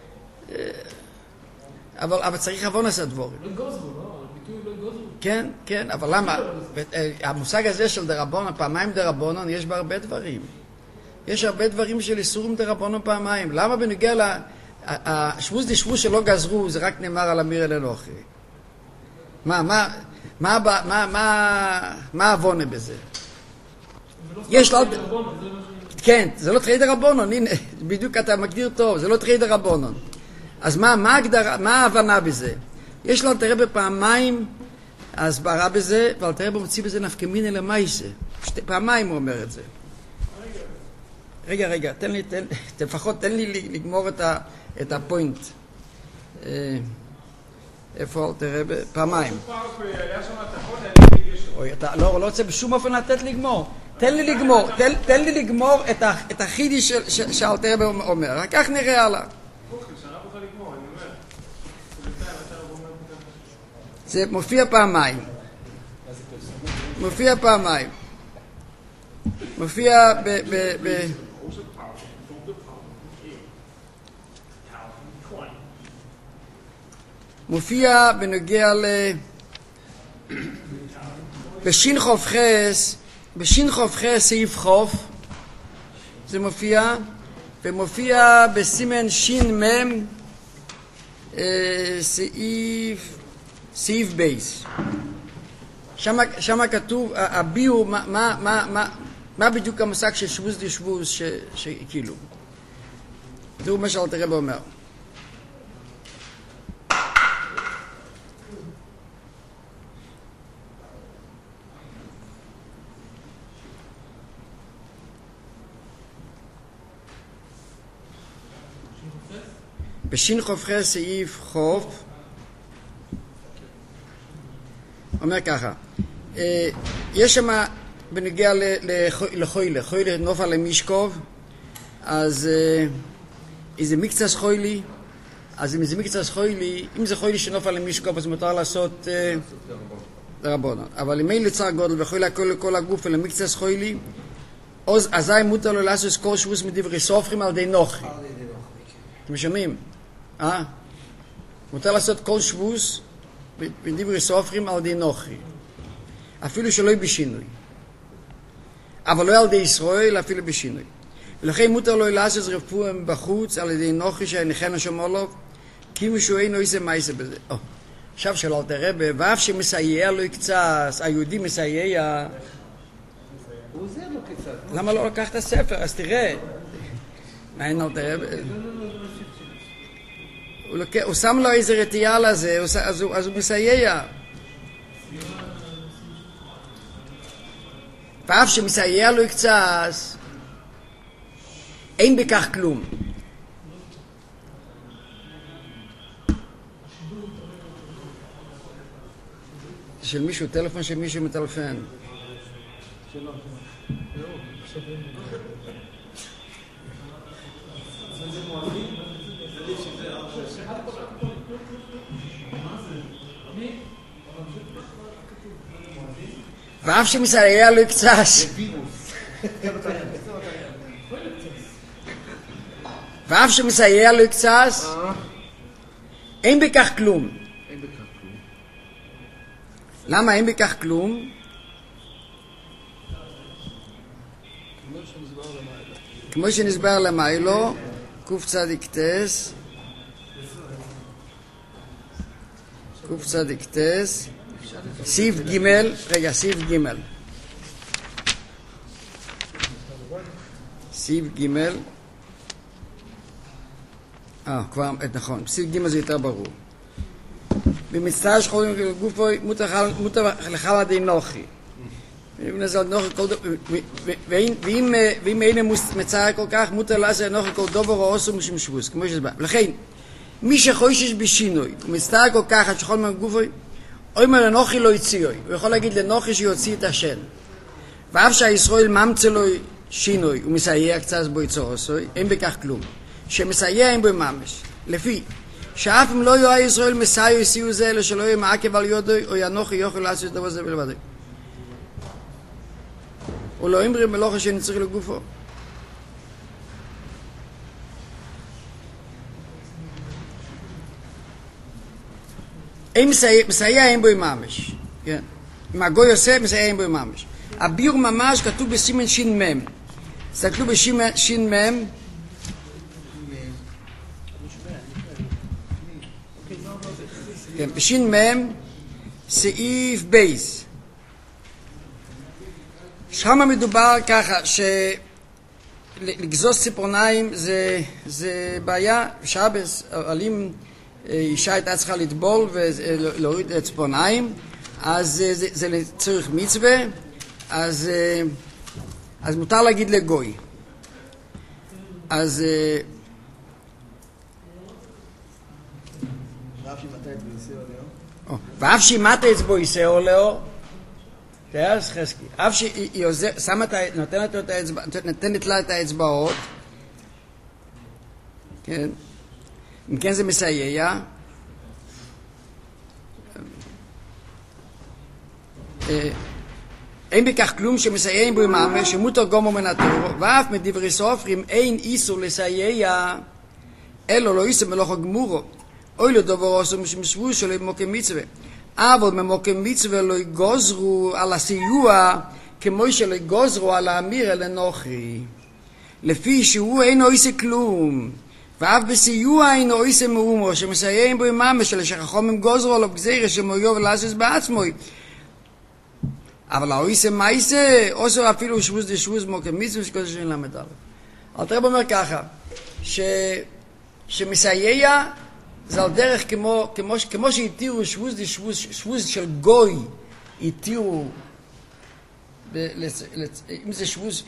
אבל, אבל צריך הבונס הדבורים. לא גוזרו, לא? הביטוי לא גוזרו. כן, כן, אבל למה? המושג הזה של דרבונון, פעמיים דרבונון, יש בה הרבה דברים. יש הרבה דברים של איסורים דרבונון פעמיים. למה בנוגע ל... השבוס דשבוס שלא גזרו, זה רק נאמר על אמיר אל אלוכי. מה, מה, מה, מה, מה, מה הבונה בזה? יש לו... כן, זה לא תחיי דרבונון, הנה, בדיוק אתה מגדיר טוב, זה לא תחיי דרבונון. אז מה, מה ההגדרה, מה ההבנה בזה? יש לו אלתר רבי פעמיים ההסברה בזה, ואלתר רבי מוציא בזה נפקמינה למעשה. פעמיים הוא אומר את זה. רגע, רגע, תן לי, תן, לפחות תן לי לגמור את, ה, את הפוינט. איפה אלתר רבי? פעמיים. אוי, אתה לא, לא רוצה בשום אופן לתת לגמור. תן לי לגמור, תן, תן לי לגמור את, ה, את החידי שאלתר רבי אומר. רק כך נראה הלאה. זה מופיע פעמיים. מופיע פעמיים. מופיע ב... ב, ב מופיע בנוגע ל... בשין חוף חס, בשין חוף חס סעיף חוף, זה מופיע, ומופיע בסימן שין מם, סעיף, סעיף בייס. שמה, שמה כתוב, הביאו, מה, מה, מה, מה, מה בדיוק המושג של שבוז דשבוז, ש, שכאילו. תראו מה שאלתר רבי אומר. בשין חוף חס סעיף חוף אומר ככה, יש שם בנגיע לחוילה, חוילה נופה למישקוב, אז איזה מקצס חוילי, אז אם זה מקצס חוילי, אם זה חוילי שנופה למישקוב, אז מותר לעשות דרבנן, אבל אם אין לצער גודל וחוילה כל הגוף ולמקצס חוילי, אזי מותר לו לעשות כל שבוס מדברי סופרים על די נוחי. אתם שומעים? אה? מותר לעשות כל שבוס בדברי סופרים על די נוחי. אפילו שלא בשינוי. אבל לא על די ישראל, אפילו בשינוי. ולכן מותר לו לעשות רפואה בחוץ על ידי נוחי שהנחן השם עליו, כי משהו אינו איזה מייסה בזה. או, עכשיו שאלת הרב, ואף שמסייע לו קצת, היהודי מסייע... הוא עוזר לו קצת. למה לא לקח את הספר? אז תראה. מה אין אלת הרב? הוא, לוקח, הוא שם לו איזה רתיעה לזה, אז, אז, אז הוא מסייע. ואף שמסייע לו קצת, אין בכך כלום. של מישהו, טלפון של מישהו מטלפן. שלום. ואף שמסייע לו קצת, ואף שמסייע לו קצת, אין בכך כלום. למה אין בכך כלום? כמו שנסבר למיילו, קוף צדיק טס, קוף צדיק טס, סעיף ג', רגע, סעיף ג', סעיף ג', אה, כבר, נכון, סעיף ג' זה יותר ברור. במצטער שחורים גופו מותר לחל עדי נוחי. ואם אין מצער כל כך, מותר לעשות נוחי כל דובר או עושו משום שבוס, כמו שזה בא. לכן, מי שחושש בשינוי, ומצטער כל כך, עד שחול מהגופו, אומר לנוחי לא יציאוי. הוא יכול להגיד לנוחי שיוציא את השן. ואף שהישראל ממצא לו שינוי, הוא מסייע קצת בו יצור עשוי, אין בכך כלום. שמסייע אין בו ממש. לפי, שאף אם לא יהיה ישראל מסייע יסיעו זה, אלא שלא יהיה מעקב על יודוי, או ינוחי יוכל לעשות דבר זה בלבדי. או לא אמרי מלוכה שנצריך לגופו. אין מסייע אין בו ממש. כן. אם הגוי עושה, מסייע אין בו ממש. הביור ממש כתוב בסימן שין מם. תסתכלו בסימן שין מם. כן, בשין מם, סעיף בייס. שם מדובר ככה, שלגזוס ציפורניים זה, זה בעיה, שבס, אבל אם אישה הייתה צריכה לטבול ולהוריד את ציפורניים, אז זה, זה, זה לצורך מצווה, אז, אז מותר להגיד לגוי. אז... ואף שימת אצבו יסעור לאו, תראה חזקי, אף שהיא נותנת לה את האצבעות, כן, אם כן זה מסייע, אין בכך כלום שמסייעים בו ממש, שמותר גומו מן התורה, ואף מדברי סופרים אין איסור לסייע, אלו לא איסור מלוך הגמורו, אוי לדובר עושו משום שבוס שלו במוקם מצווה. אבל במוקם מצווה לא יגוזרו על הסיוע כמו שלא יגוזרו על האמיר אל הנוכרי. לפי שהוא אינו עושה כלום, ואף בסיוע אינו עושה מאומו, שמסייעים בו ממש שלשכחום הם גוזרו עליו גזירה שמויו ולעשס בעצמו. אבל העושה מייסה, עושו אפילו שבוס דשבוס מוקם מצווה, שכל זה שאין למד עליו. אלתר רב אומר ככה, ש... שמסייע זה על דרך כמו, כמו, כמו שהתירו שבוס דשבוס, שבוס של גוי, התירו, ב... לצ... לצ... אם זה שבוס...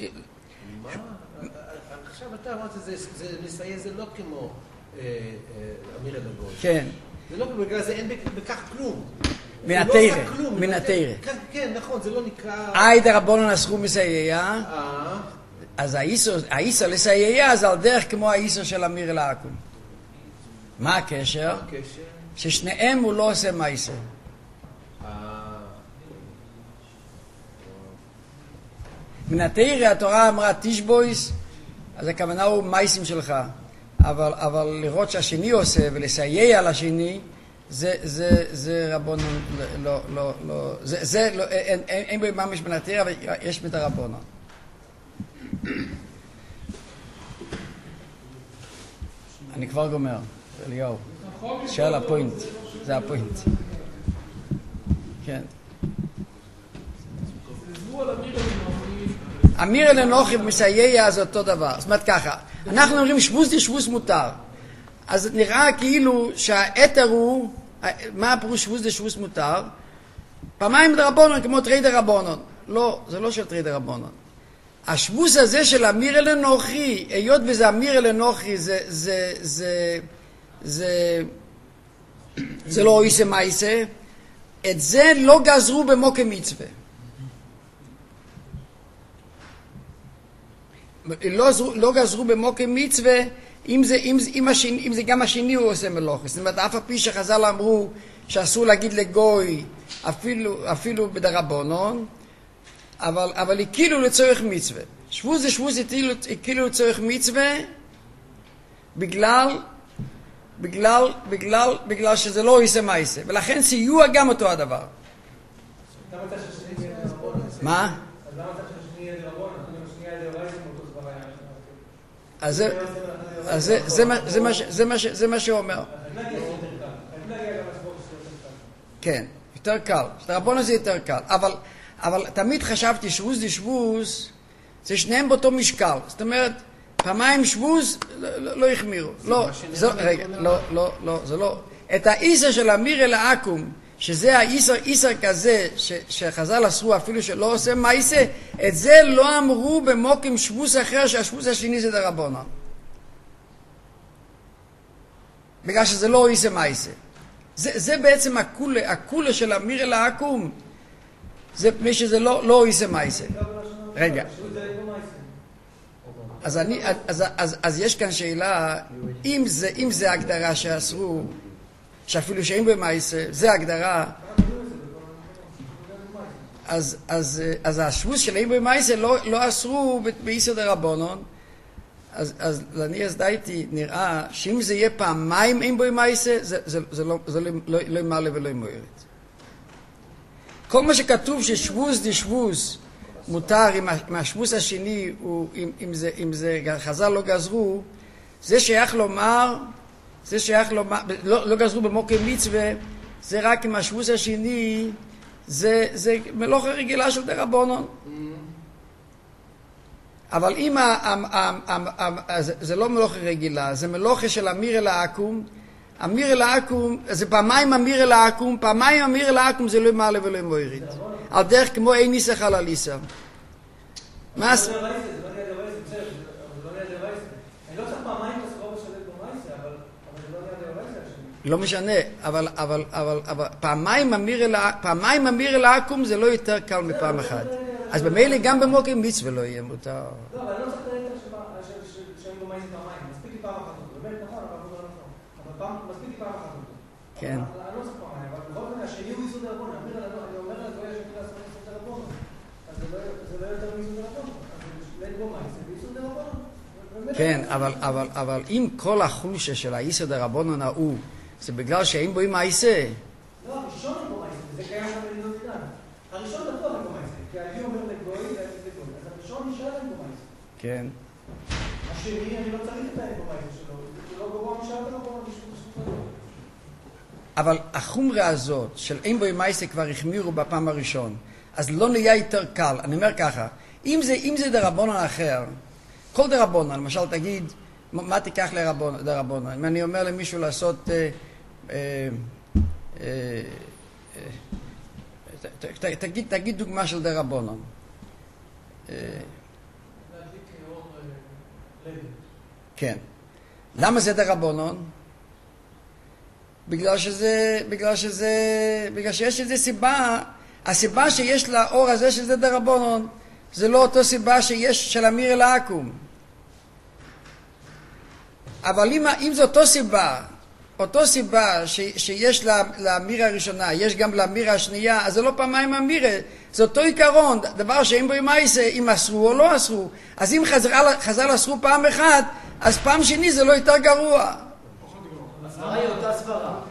עכשיו אתה אמרת, מסייע זה לא כמו אמיר אל הגוי. כן. זה לא כמו, בגלל זה אין בכך כלום. מן התירה, מן התירה. כן, נכון, זה לא נקרא... אי דרבנן אסרו מסייע, אז האיסר לסייע זה על דרך כמו האיסר של אמיר אל העכו"ם. מה הקשר? ששניהם הוא לא עושה מייסר. מן התירה התורה אמרה תשבויס, אז הכוונה הוא מייסים שלך. אבל, אבל לראות שהשני עושה ולסייע לשני, זה, זה, זה רבונן, לא, לא, לא, זה, זה, לא, אין, אין, אין בו ממש מן התירה, אבל יש מת הרבונן. אני כבר גומר, אליהו. שאל הפוינט, זה הפוינט. כן. אמיר אל הנוכרי מסייע זה אותו דבר. זאת אומרת ככה, אנחנו אומרים שבוס דשבוס מותר. אז נראה כאילו שהאתר הוא, מה הפירוש שבוס דשבוס מותר? פעמיים דרבנן כמו תרי דרבנן. לא, זה לא של תרי דרבנן. השבוס הזה של אמיר אל הנוכרי, היות וזה אמיר אל הנוכרי, זה, זה, זה, זה, זה לא עושה מייסה, את זה לא גזרו במוקם מצווה. לא, לא גזרו במוקם מצווה, אם זה, אם, אם, השני, אם זה גם השני הוא עושה מלוכה. זאת אומרת, אף הפי שחז"ל אמרו שאסור להגיד לגוי אפילו, אפילו בדרבנן, אבל, אבל היא כאילו לצורך מצווה. שבוס זה שבוס היא כאילו לצורך מצווה, בגלל, בגלל, בגלל, בגלל שזה לא עושה מייסה. ולכן סיוע גם אותו הדבר. מה? אז זה, אז זה, זה מה, זה מה, זה מה, זה מה שאומר. כן, יותר קל. דרבנן זה יותר קל. אבל, אבל תמיד חשבתי שבוס דשבוס, זה שניהם באותו משקל. זאת אומרת, פעמיים שבוס לא, לא החמירו. לא, זה, רגע, לא, לא, לא, זה לא. את האיסר של אמיר אל העכו"ם, שזה האיסר, איסר כזה, ש, שחז"ל אסרו אפילו שלא עושה מייסה, את זה לא אמרו במוקם שבוס אחר, שהשבוס השני זה דרבנן. בגלל שזה לא עושה מייסה. זה, זה בעצם הכולה, הכולה של אמיר אל העכו"ם, זה מי שזה לא, לא עושה מייסה. רגע. אז אני, אז, אז, אז יש כאן שאלה, אם זה, אם זה הגדרה שאסרו, שאפילו שאין במייסה, זה הגדרה, אז, אז, אז השבוס של אין במייסה לא, לא אסרו באיסר דרבנן, אז, אז אני אז דייתי, נראה שאם זה יהיה פעמיים אין במייסה, זה, זה, זה לא, זה לא, לא, לא מעלה ולא מוערת. כל מה שכתוב ששבוס דשבוס מותר, אם השבוס השני, הוא, אם, אם, זה, אם זה חז"ל לא גזרו, זה שייך לומר, זה שייך לומר, לא, לא גזרו במוקם מצווה, זה רק אם השבוס השני, זה, זה מלוכה רגילה של דרבנן. אבל אם ה, ה, ה, ה, ה, זה, זה לא מלוכה רגילה, זה מלוכה של אמיר אל העכו"ם, אמיר אל העכו"ם, זה פעמיים אמיר אל העכו"ם, פעמיים אמיר אל העכו"ם זה לא מעלה ולא מוערת. על דרך כמו אין ניסח על הליסה. מה עשו? לא משנה, אבל, אבל, אבל, אבל פעמיים אמיר אל, פעמיים אמיר אל העכו"ם זה לא יותר קל מפעם אחת. אז במילא גם במוקם מצווה לא יהיה מותר. לא, אבל אני לא צריך את היתר שאין בו מייסה פעמיים. מספיק לי פעם אחת אותו. באמת נכון, אבל זה לא נכון. אבל מספיק לי פעם אחת אותו. כן. אני לא צריך פעמיים, אבל בכל זאת השני הוא איסור דרבנן. אני אומר לה, לא יש לי לעשות איסור דרבנן. אז זה לא יותר מאיסור דרבנן. אז אין בו מייסה ואיסור דרבנן. כן, אבל, אבל, אבל אם כל החולשה של האיסור דרבנן הוא, זה בגלל שאין בו עם מעשה. לא, הראשון אין בו מעשה, זה קיים גם בלידות עידן. הראשון בטוח אין בו מעשה, כי האבי אומר לגוי והאבי לגוי. אז הראשון נשאר אין בו מעשה. כן. השני, אני לא צריך את האין בו מעשה שלו. הוא לא גרוע משאר ולא גרוע משאר. אבל החומרה הזאת של אין בו עם מעשה כבר החמירו בפעם הראשון. אז לא נהיה יותר קל. אני אומר ככה, אם זה, אם זה דרבנן אחר, כל דרבנן, למשל תגיד, מה תיקח לדרבנן? אם אני אומר למישהו לעשות, אה, אה, אה, ת, ת, ת, תגיד, תגיד דוגמה של דרבנן. אה, להדליק אור לב. כן. למה זה דרבנן? בגלל שזה, בגלל שזה, בגלל שיש איזו סיבה, הסיבה שיש לאור הזה שזה דרבנן, זה לא אותו סיבה שיש של אמיר אל העכו"ם. אבל אם, אם זו אותו סיבה, אותו סיבה ש, שיש לאמיר הראשונה, יש גם לאמיר השנייה, אז זה לא פעמיים אמיר, זה אותו עיקרון, דבר שאין בו מעשה, אם אסרו או לא אסרו. אז אם חז"ל, חז"ל אסרו פעם אחת, אז פעם שני זה לא יותר גרוע. הסברה היא אותה סברה.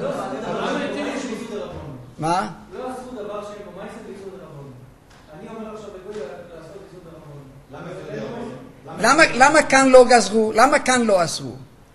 מה? לא עשו דבר שאין בו מעשה באיסור דרבנן. אני אומר עכשיו לגוי לעשות איסור דרבנן. למה, למה כאן לא גזרו? למה כאן לא אסרו?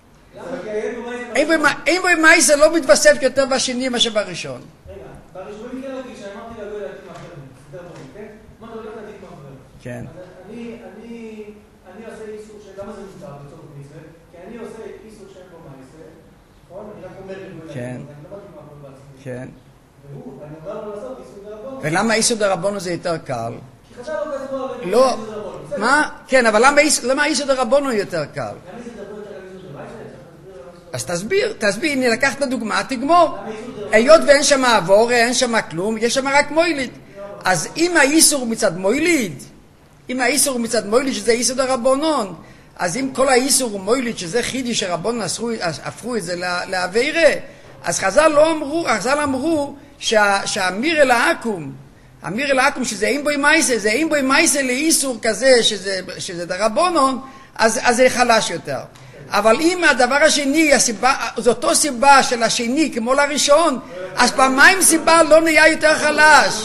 אין בו מעשה לא מתווסף יותר בשני מאשר בראשון. רגע, בראשון במקרה רגיל שאמרתי לגוי להדליק מאחר, דרבנן, כן? מה אתה הולך להדליק מאחר? כן. אני עושה איסור שלמה זה מותר בצורך מצווה? כי אני עושה איסור שאין בו מעשה, נכון? אני רק אומר לגוי להדליק, אני לא מדליק מאחר בעצמי. כן. והוא, ואני אומר לו לעשות איסור דרבנן. ולמה איסור דרבנן זה יותר קל? כי חז"ל לא גזרו עלינו לא. איסור דרבנן. מה? כן, אבל למה, למה איסור דרבנן יותר קל? גם איסור דרבנן יותר קל איסור דרבנן? אז תסביר, תסביר, הנה לקחת דוגמה, תגמור. היות ואין שם עבור, אין שם כלום, יש שם רק מויליד. אז אם האיסור מצד מויליד, אם האיסור מצד מויליד שזה איסור דרבנן, אז אם כל האיסור הוא מויליד, שזה חידי שרבנן הפכו את זה לעבירה, אז חז"ל לא אמרו, חז"ל אמרו שהאמיר אל העכו"ם, אמיר אל העכו"ם שזה אין בו מעשה, זה אין בו מעשה לאיסור כזה שזה, שזה דרבנן, אז, אז זה חלש יותר. אבל אם הדבר השני, הסיבה, זו אותו סיבה של השני כמו לראשון, אז פעמיים סיבה לא נהיה יותר חלש.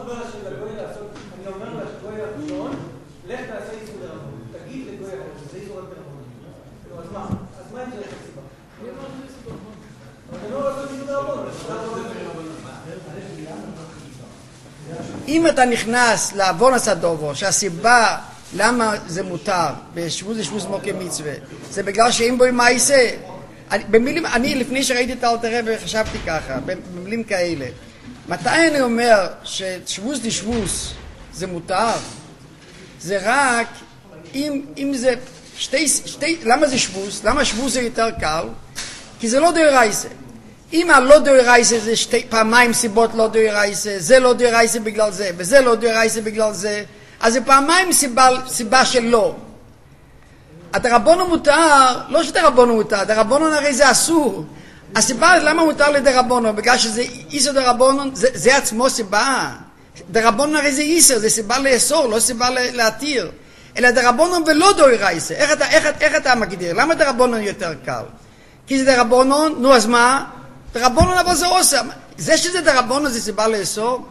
אם אתה נכנס לעוון הסדובו, שהסיבה למה זה מותר בשבוז לשבוז מוקי מצווה, זה בגלל שאין בו מעשה. אני, במילים, אני לפני שראיתי את האלטר רבי חשבתי ככה, במילים כאלה. מתי אני אומר ששבוז לשבוז זה מותר? זה רק אם, אם זה שתי, שתי, למה זה שבוז? למה שבוז זה יותר קל? כי זה לא דאורייסה. אם הלא דאורייסה זה שתי, פעמיים סיבות לא דאורייסה, זה לא דאורייסה בגלל זה, וזה לא דאורייסה בגלל זה, אז זה פעמיים סיבה, סיבה של לא. הדרבנן מותר, לא שדרבנן מותר, דרבנן הרי זה אסור. הסיבה למה מותר לדרבנן, בגלל שזה איסור דרבנן, זה, זה עצמו סיבה. דרבנן הרי זה איסור, זה סיבה לאסור, לא סיבה להתיר. אלא דרבנן ולא דאורייסה. איך אתה, איך, איך אתה מגדיר? למה דרבנן יותר קל? כי זה דרבנן, נו אז מה? דרבנן אבל זה עושה. זה שזה דרבנן זה סיבה לאסור?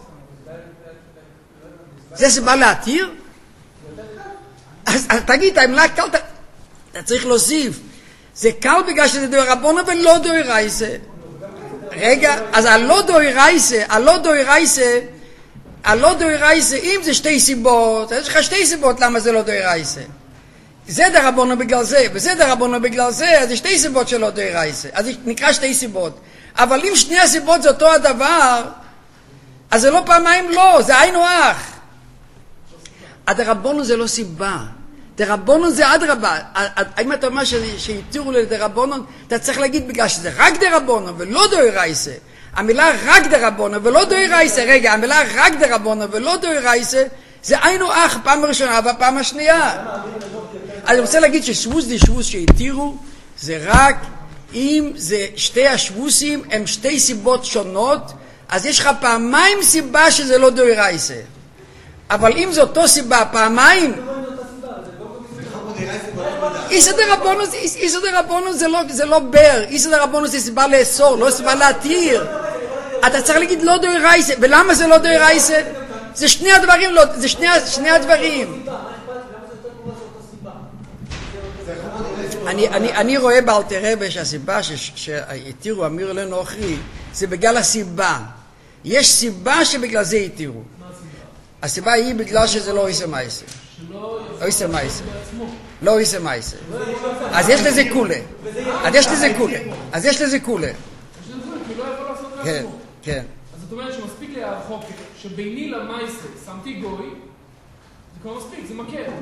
זה סיבה להתיר? אז, אז תגיד, האמלה קל, אתה, אתה צריך להוסיף. זה קל בגלל שזה דרבנן ולא דאורייסה. רגע, אז הלא דאורייסה, הלא דאורייסה, הלא דאורייסה, אם זה שתי סיבות, אז יש לך שתי סיבות למה זה לא דאורייסה. זה דרבנן בגלל זה, וזה דרבנן בגלל זה, אז יש שתי סיבות שלא דאורייסה. אז נקרא שתי סיבות. אבל אם שני הסיבות זה אותו הדבר, אז זה לא פעמיים לא, זה היינו הך. הדרבנן זה לא סיבה. דרבנן זה אדרבה. אם אתה אומר שיתירו לדרבנן, אתה צריך להגיד בגלל שזה רק דרבנן ולא דאורייסה. המילה רק דרבנן ולא דאורייסה, רגע, המילה רק דרבנן ולא דאורייסה, זה היינו אח פעם ראשונה והפעם השנייה. אז אני רוצה להגיד ששבוז דשבוז שהתירו, זה רק אם זה שתי השבוסים, הם שתי סיבות שונות, אז יש לך פעמיים סיבה שזה לא דאורייסה. אבל אם זו אותו סיבה פעמיים, איסא דרבנן, איסא דרבנן זה לא, זה לא בר, איסא דרבנן זה סיבה לאסור, לא סיבה להתיר. אתה צריך להגיד לא דאורייסה, ולמה זה לא דאורייסה? זה שני הדברים, לא, זה שני, שני הדברים. אני, אני, אני רואה באלתר רבי שהסיבה שהתירו אמיר לנוכרי זה בגלל הסיבה. יש סיבה שבגלל זה התירו. הסיבה היא בגלל שזה לא איסא מייסה. לא איסא מייסה. לא איסא מייסה. אז יש לזה כולה. אז יש לזה כולה. אז יש לזה כולה. יש לזה כולה, כי לא יכול לעשות כן, לעצמו. כן. אז זאת אומרת שמספיק לי הרחוק שביני למייסה שמתי גוי, זה כבר מספיק, זה מקל.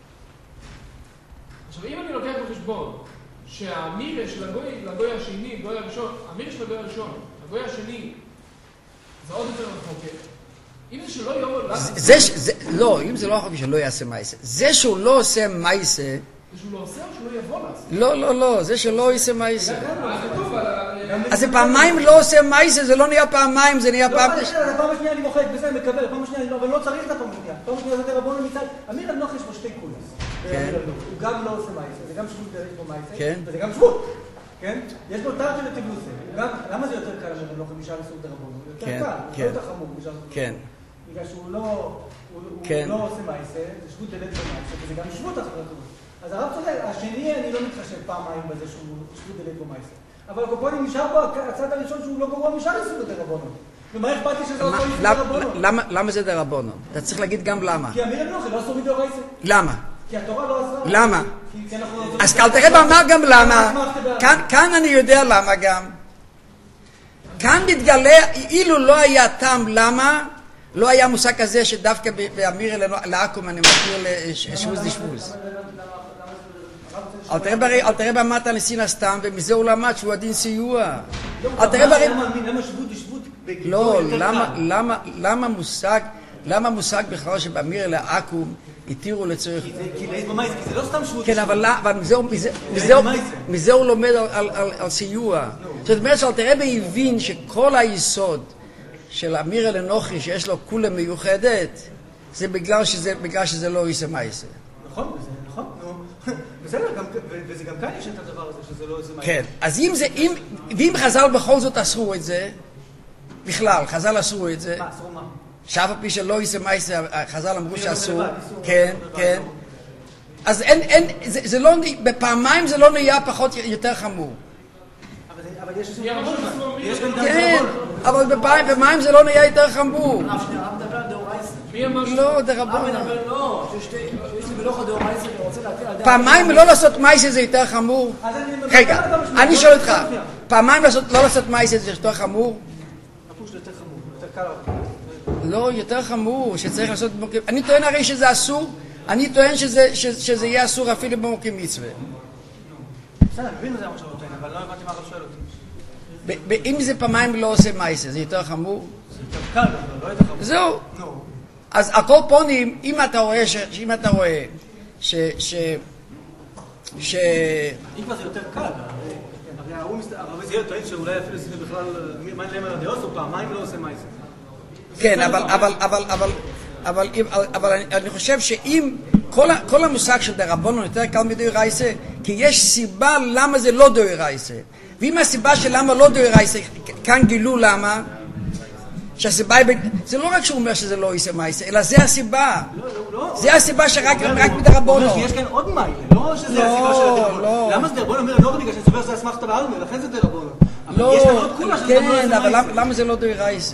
עכשיו, אם אני לוקח בחשבון שהמירה של הגוי, לגוי השני, גוי הראשון, המירה של הגוי הראשון, הגוי השני, זה עוד יותר רחוק. אם זה שלא יאמר... זה, זה, לא, אם זה לא רחוק שלא יעשה מייסה. זה שהוא לא עושה מייסה... זה שהוא לא עושה או שלא יבוא לעשות? לא, לא, לא, זה שלא יעשה מייסה. אז זה פעמיים לא עושה מייסה, זה לא נהיה פעמיים, זה נהיה פעם... לא, פעם השנייה אני מוחק, בזה אני מקבל, פעם השנייה אני לא, אבל לא צריך את הפעם השנייה. פעם השנייה זה רבון מצד... אמיר הנוח יש בו שתי קולס. כן. הוא גם לא עושה מייסה, זה גם שבות דרך בו מייסה, כן. וזה גם שבות. כן? יש בו תרתי לטיבלוסה. למה זה יותר קל אמיר הנוח משאר לסור דרבון? הוא יותר כן, קל, הוא כן. יותר חמור משאר לסור. כן. בגלל שהוא לא... הוא כן. לא עושה מייסה, זה שבות דלת במייסה, וזה גם שבות אחרי הטיבלוסה. אז הרב צודק, השני אני לא מתחשב פעמיים בזה שהוא שבות דלת במייסה. אבל הקופונים נשאר פה הצד הראשון שהוא לא גרוע משאר לסור דרבון. ומה אכפת לי שזה אותו איסור דרבון? למה, למה זה דרבון? אתה צריך להגיד גם למה. כי אמיר הנוח לא אסור מדאורייסה. למה? כי התורה לא אסרה. למה? כי אנחנו... אז תראה אמר גם למה. כאן, כאן אני יודע למה גם. כאן מתגלה, אילו לא היה טעם למה, לא היה מושג כזה שדווקא באמיר לעכו"ם אני מכיר לשבוז דשבוז. אל תראה במטה לסין סתם, ומזה הוא למד שהוא הדין סיוע. אל תראה ברי... למה שבות דשבות? לא, למה מושג, למה מושג בכלל שבאמיר לעכו"ם התירו לצורך... כי לאיז במייס, כי זה לא סתם שבות. כן, אבל מזה הוא לומד על סיוע. זאת אומרת שאל תראה והבין שכל היסוד של אמיר לנוכרי שיש לו כולה מיוחדת, זה בגלל שזה לא איסא מייסה. נכון, נכון, נו. בסדר, וזה גם כאן יש את הדבר הזה שזה לא איסא מייסה. כן, אז אם זה, ואם חז"ל בכל זאת אסרו את זה, בכלל, חז"ל אסרו את זה, מה, אסרו מה? שאף על פי שלא איסא מייסה, חז"ל אמרו שאסור, כן, כן. אז אין, אין, זה לא, בפעמיים זה לא נהיה פחות יותר חמור. אבל יש יש גם כן, אבל במים זה לא נהיה יותר חמור. הרב מדבר על דאורייסה. לא, דרבנן. לא, שיש לי בלוח הדאורייסה ורוצה להטיל על דאורייסה. פעמיים לא לעשות מייסה זה יותר חמור? רגע, אני שואל אותך, פעמיים לא לעשות מייסה זה יותר חמור? הפוש יותר חמור, יותר קל. לא, יותר חמור, שצריך לעשות במוקים. אני טוען הרי שזה אסור, אני טוען שזה יהיה אסור אפילו במוקים מצווה. בסדר, אני מבין מה זה עכשיו טוען, אבל לא הבנתי מה הרב שואל אותי. אם זה פעמיים לא עושה מייסה, זה יותר חמור? זה יותר קל, לא יותר חמור. זהו. נו. אז הכל פונים, אם אתה רואה, אם אתה רואה, ש... ש... ש... אם כבר זה יותר קל, הרי הרב זיהו טוען שאולי אפילו זה בכלל, מה אין להם על הדעות, או פעמיים לא עושה מייסה. כן, אבל, אבל, אבל, אבל, אבל, אבל אני, אני חושב שאם כל, כל המושג של דרבנן יותר קל מדאורייסה, כי יש סיבה למה זה לא דאורייסה. ואם הסיבה של למה לא דאורייסה, כאן גילו למה, שהסיבה היא, זה לא רק שהוא אומר שזה לא איסא מייסה, אלא זה הסיבה. לא, לא, לא. זה הסיבה שרק רק מדרבנן. הוא אומר שיש כאן עוד מיילה, לא שזה הסיבה של הדרבנן. לא. למה זה דרבנן? אומר, לא בגלל שאני סובר שזה אסמכתא בעלמא, לכן זה דרבנן. לא, יש כאן עוד כולה שזה לא כן, איסא אבל מייסה. למה זה לא דאורייסה?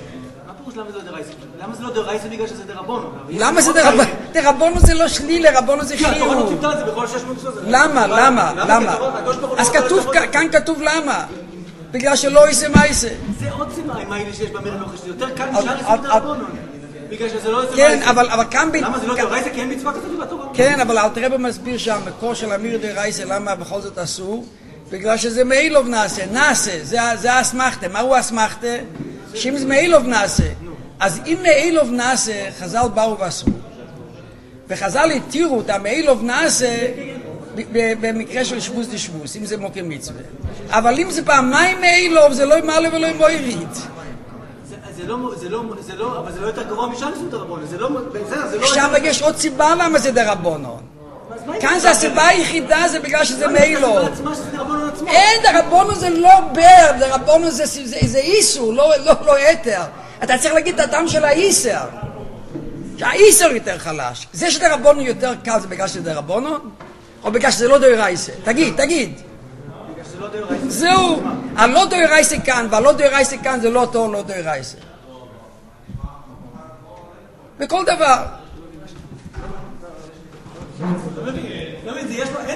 מה למה זה לא דרייסה? למה זה לא דרייסה בגלל שזה דרבנו? למה זה דרבנו? דרבנו זה לא שלילה, רבנו זה חיוב. כי התורה לא ציפתה את זה בכל שש מאות שנה. למה? למה? למה? אז כתוב, כאן כתוב למה. בגלל שלא איסא מייסא. זה עוד סימן מיילה שיש במיר הנוכחי, שזה יותר קל משאר איסא דרבנו. בגלל שזה לא איסא כן, מייסא. אבל כאן... למה זה לא דרייסה? כי אין מצווה כזאת בתורה. כן, אבל אל תראה במסביר שהמקור של אמיר דרייסה, למה בכל זאת אסור? בגלל שזה מאילוב נעשה, נעשה, זה האסמכתה. מה הוא האסמכתה? שאם זה מאילוב נעשה. אז אם מאילוב נעשה, חז"ל באו ועשו. וחז"ל התירו את המאילוב נעשה במקרה של שבוז דשבוז, אם זה מוקם מצווה. אבל אם זה פעמיים מאילוב, זה לא מעלה ולא מוירית. זה לא, זה לא, זה לא, אבל זה לא יותר גרוע משאר איסור דרבנן. זה לא, זה לא... עכשיו יש עוד סיבה למה זה דרבנן. אז מה כאן זה הסיבה היחידה, זה בגלל שזה מאילו. עצמה שזה דרבנון עצמו. אין, דרבנון זה לא בר, דרבנון זה, זה, זה איסור, לא, לא, לא יתר. אתה צריך להגיד את הטעם של האיסר. שהאיסר יותר חלש. זה שדרבנון יותר קל זה בגלל שזה דרבנון? או בגלל שזה לא דאורייסה? תגיד, תגיד. בגלל שזה לא דאורייסה. זהו, הלא דאורייסה כאן והלא דאורייסה כאן זה לא אותו לא דאורייסה. בכל דבר. לא מבין, יש לו...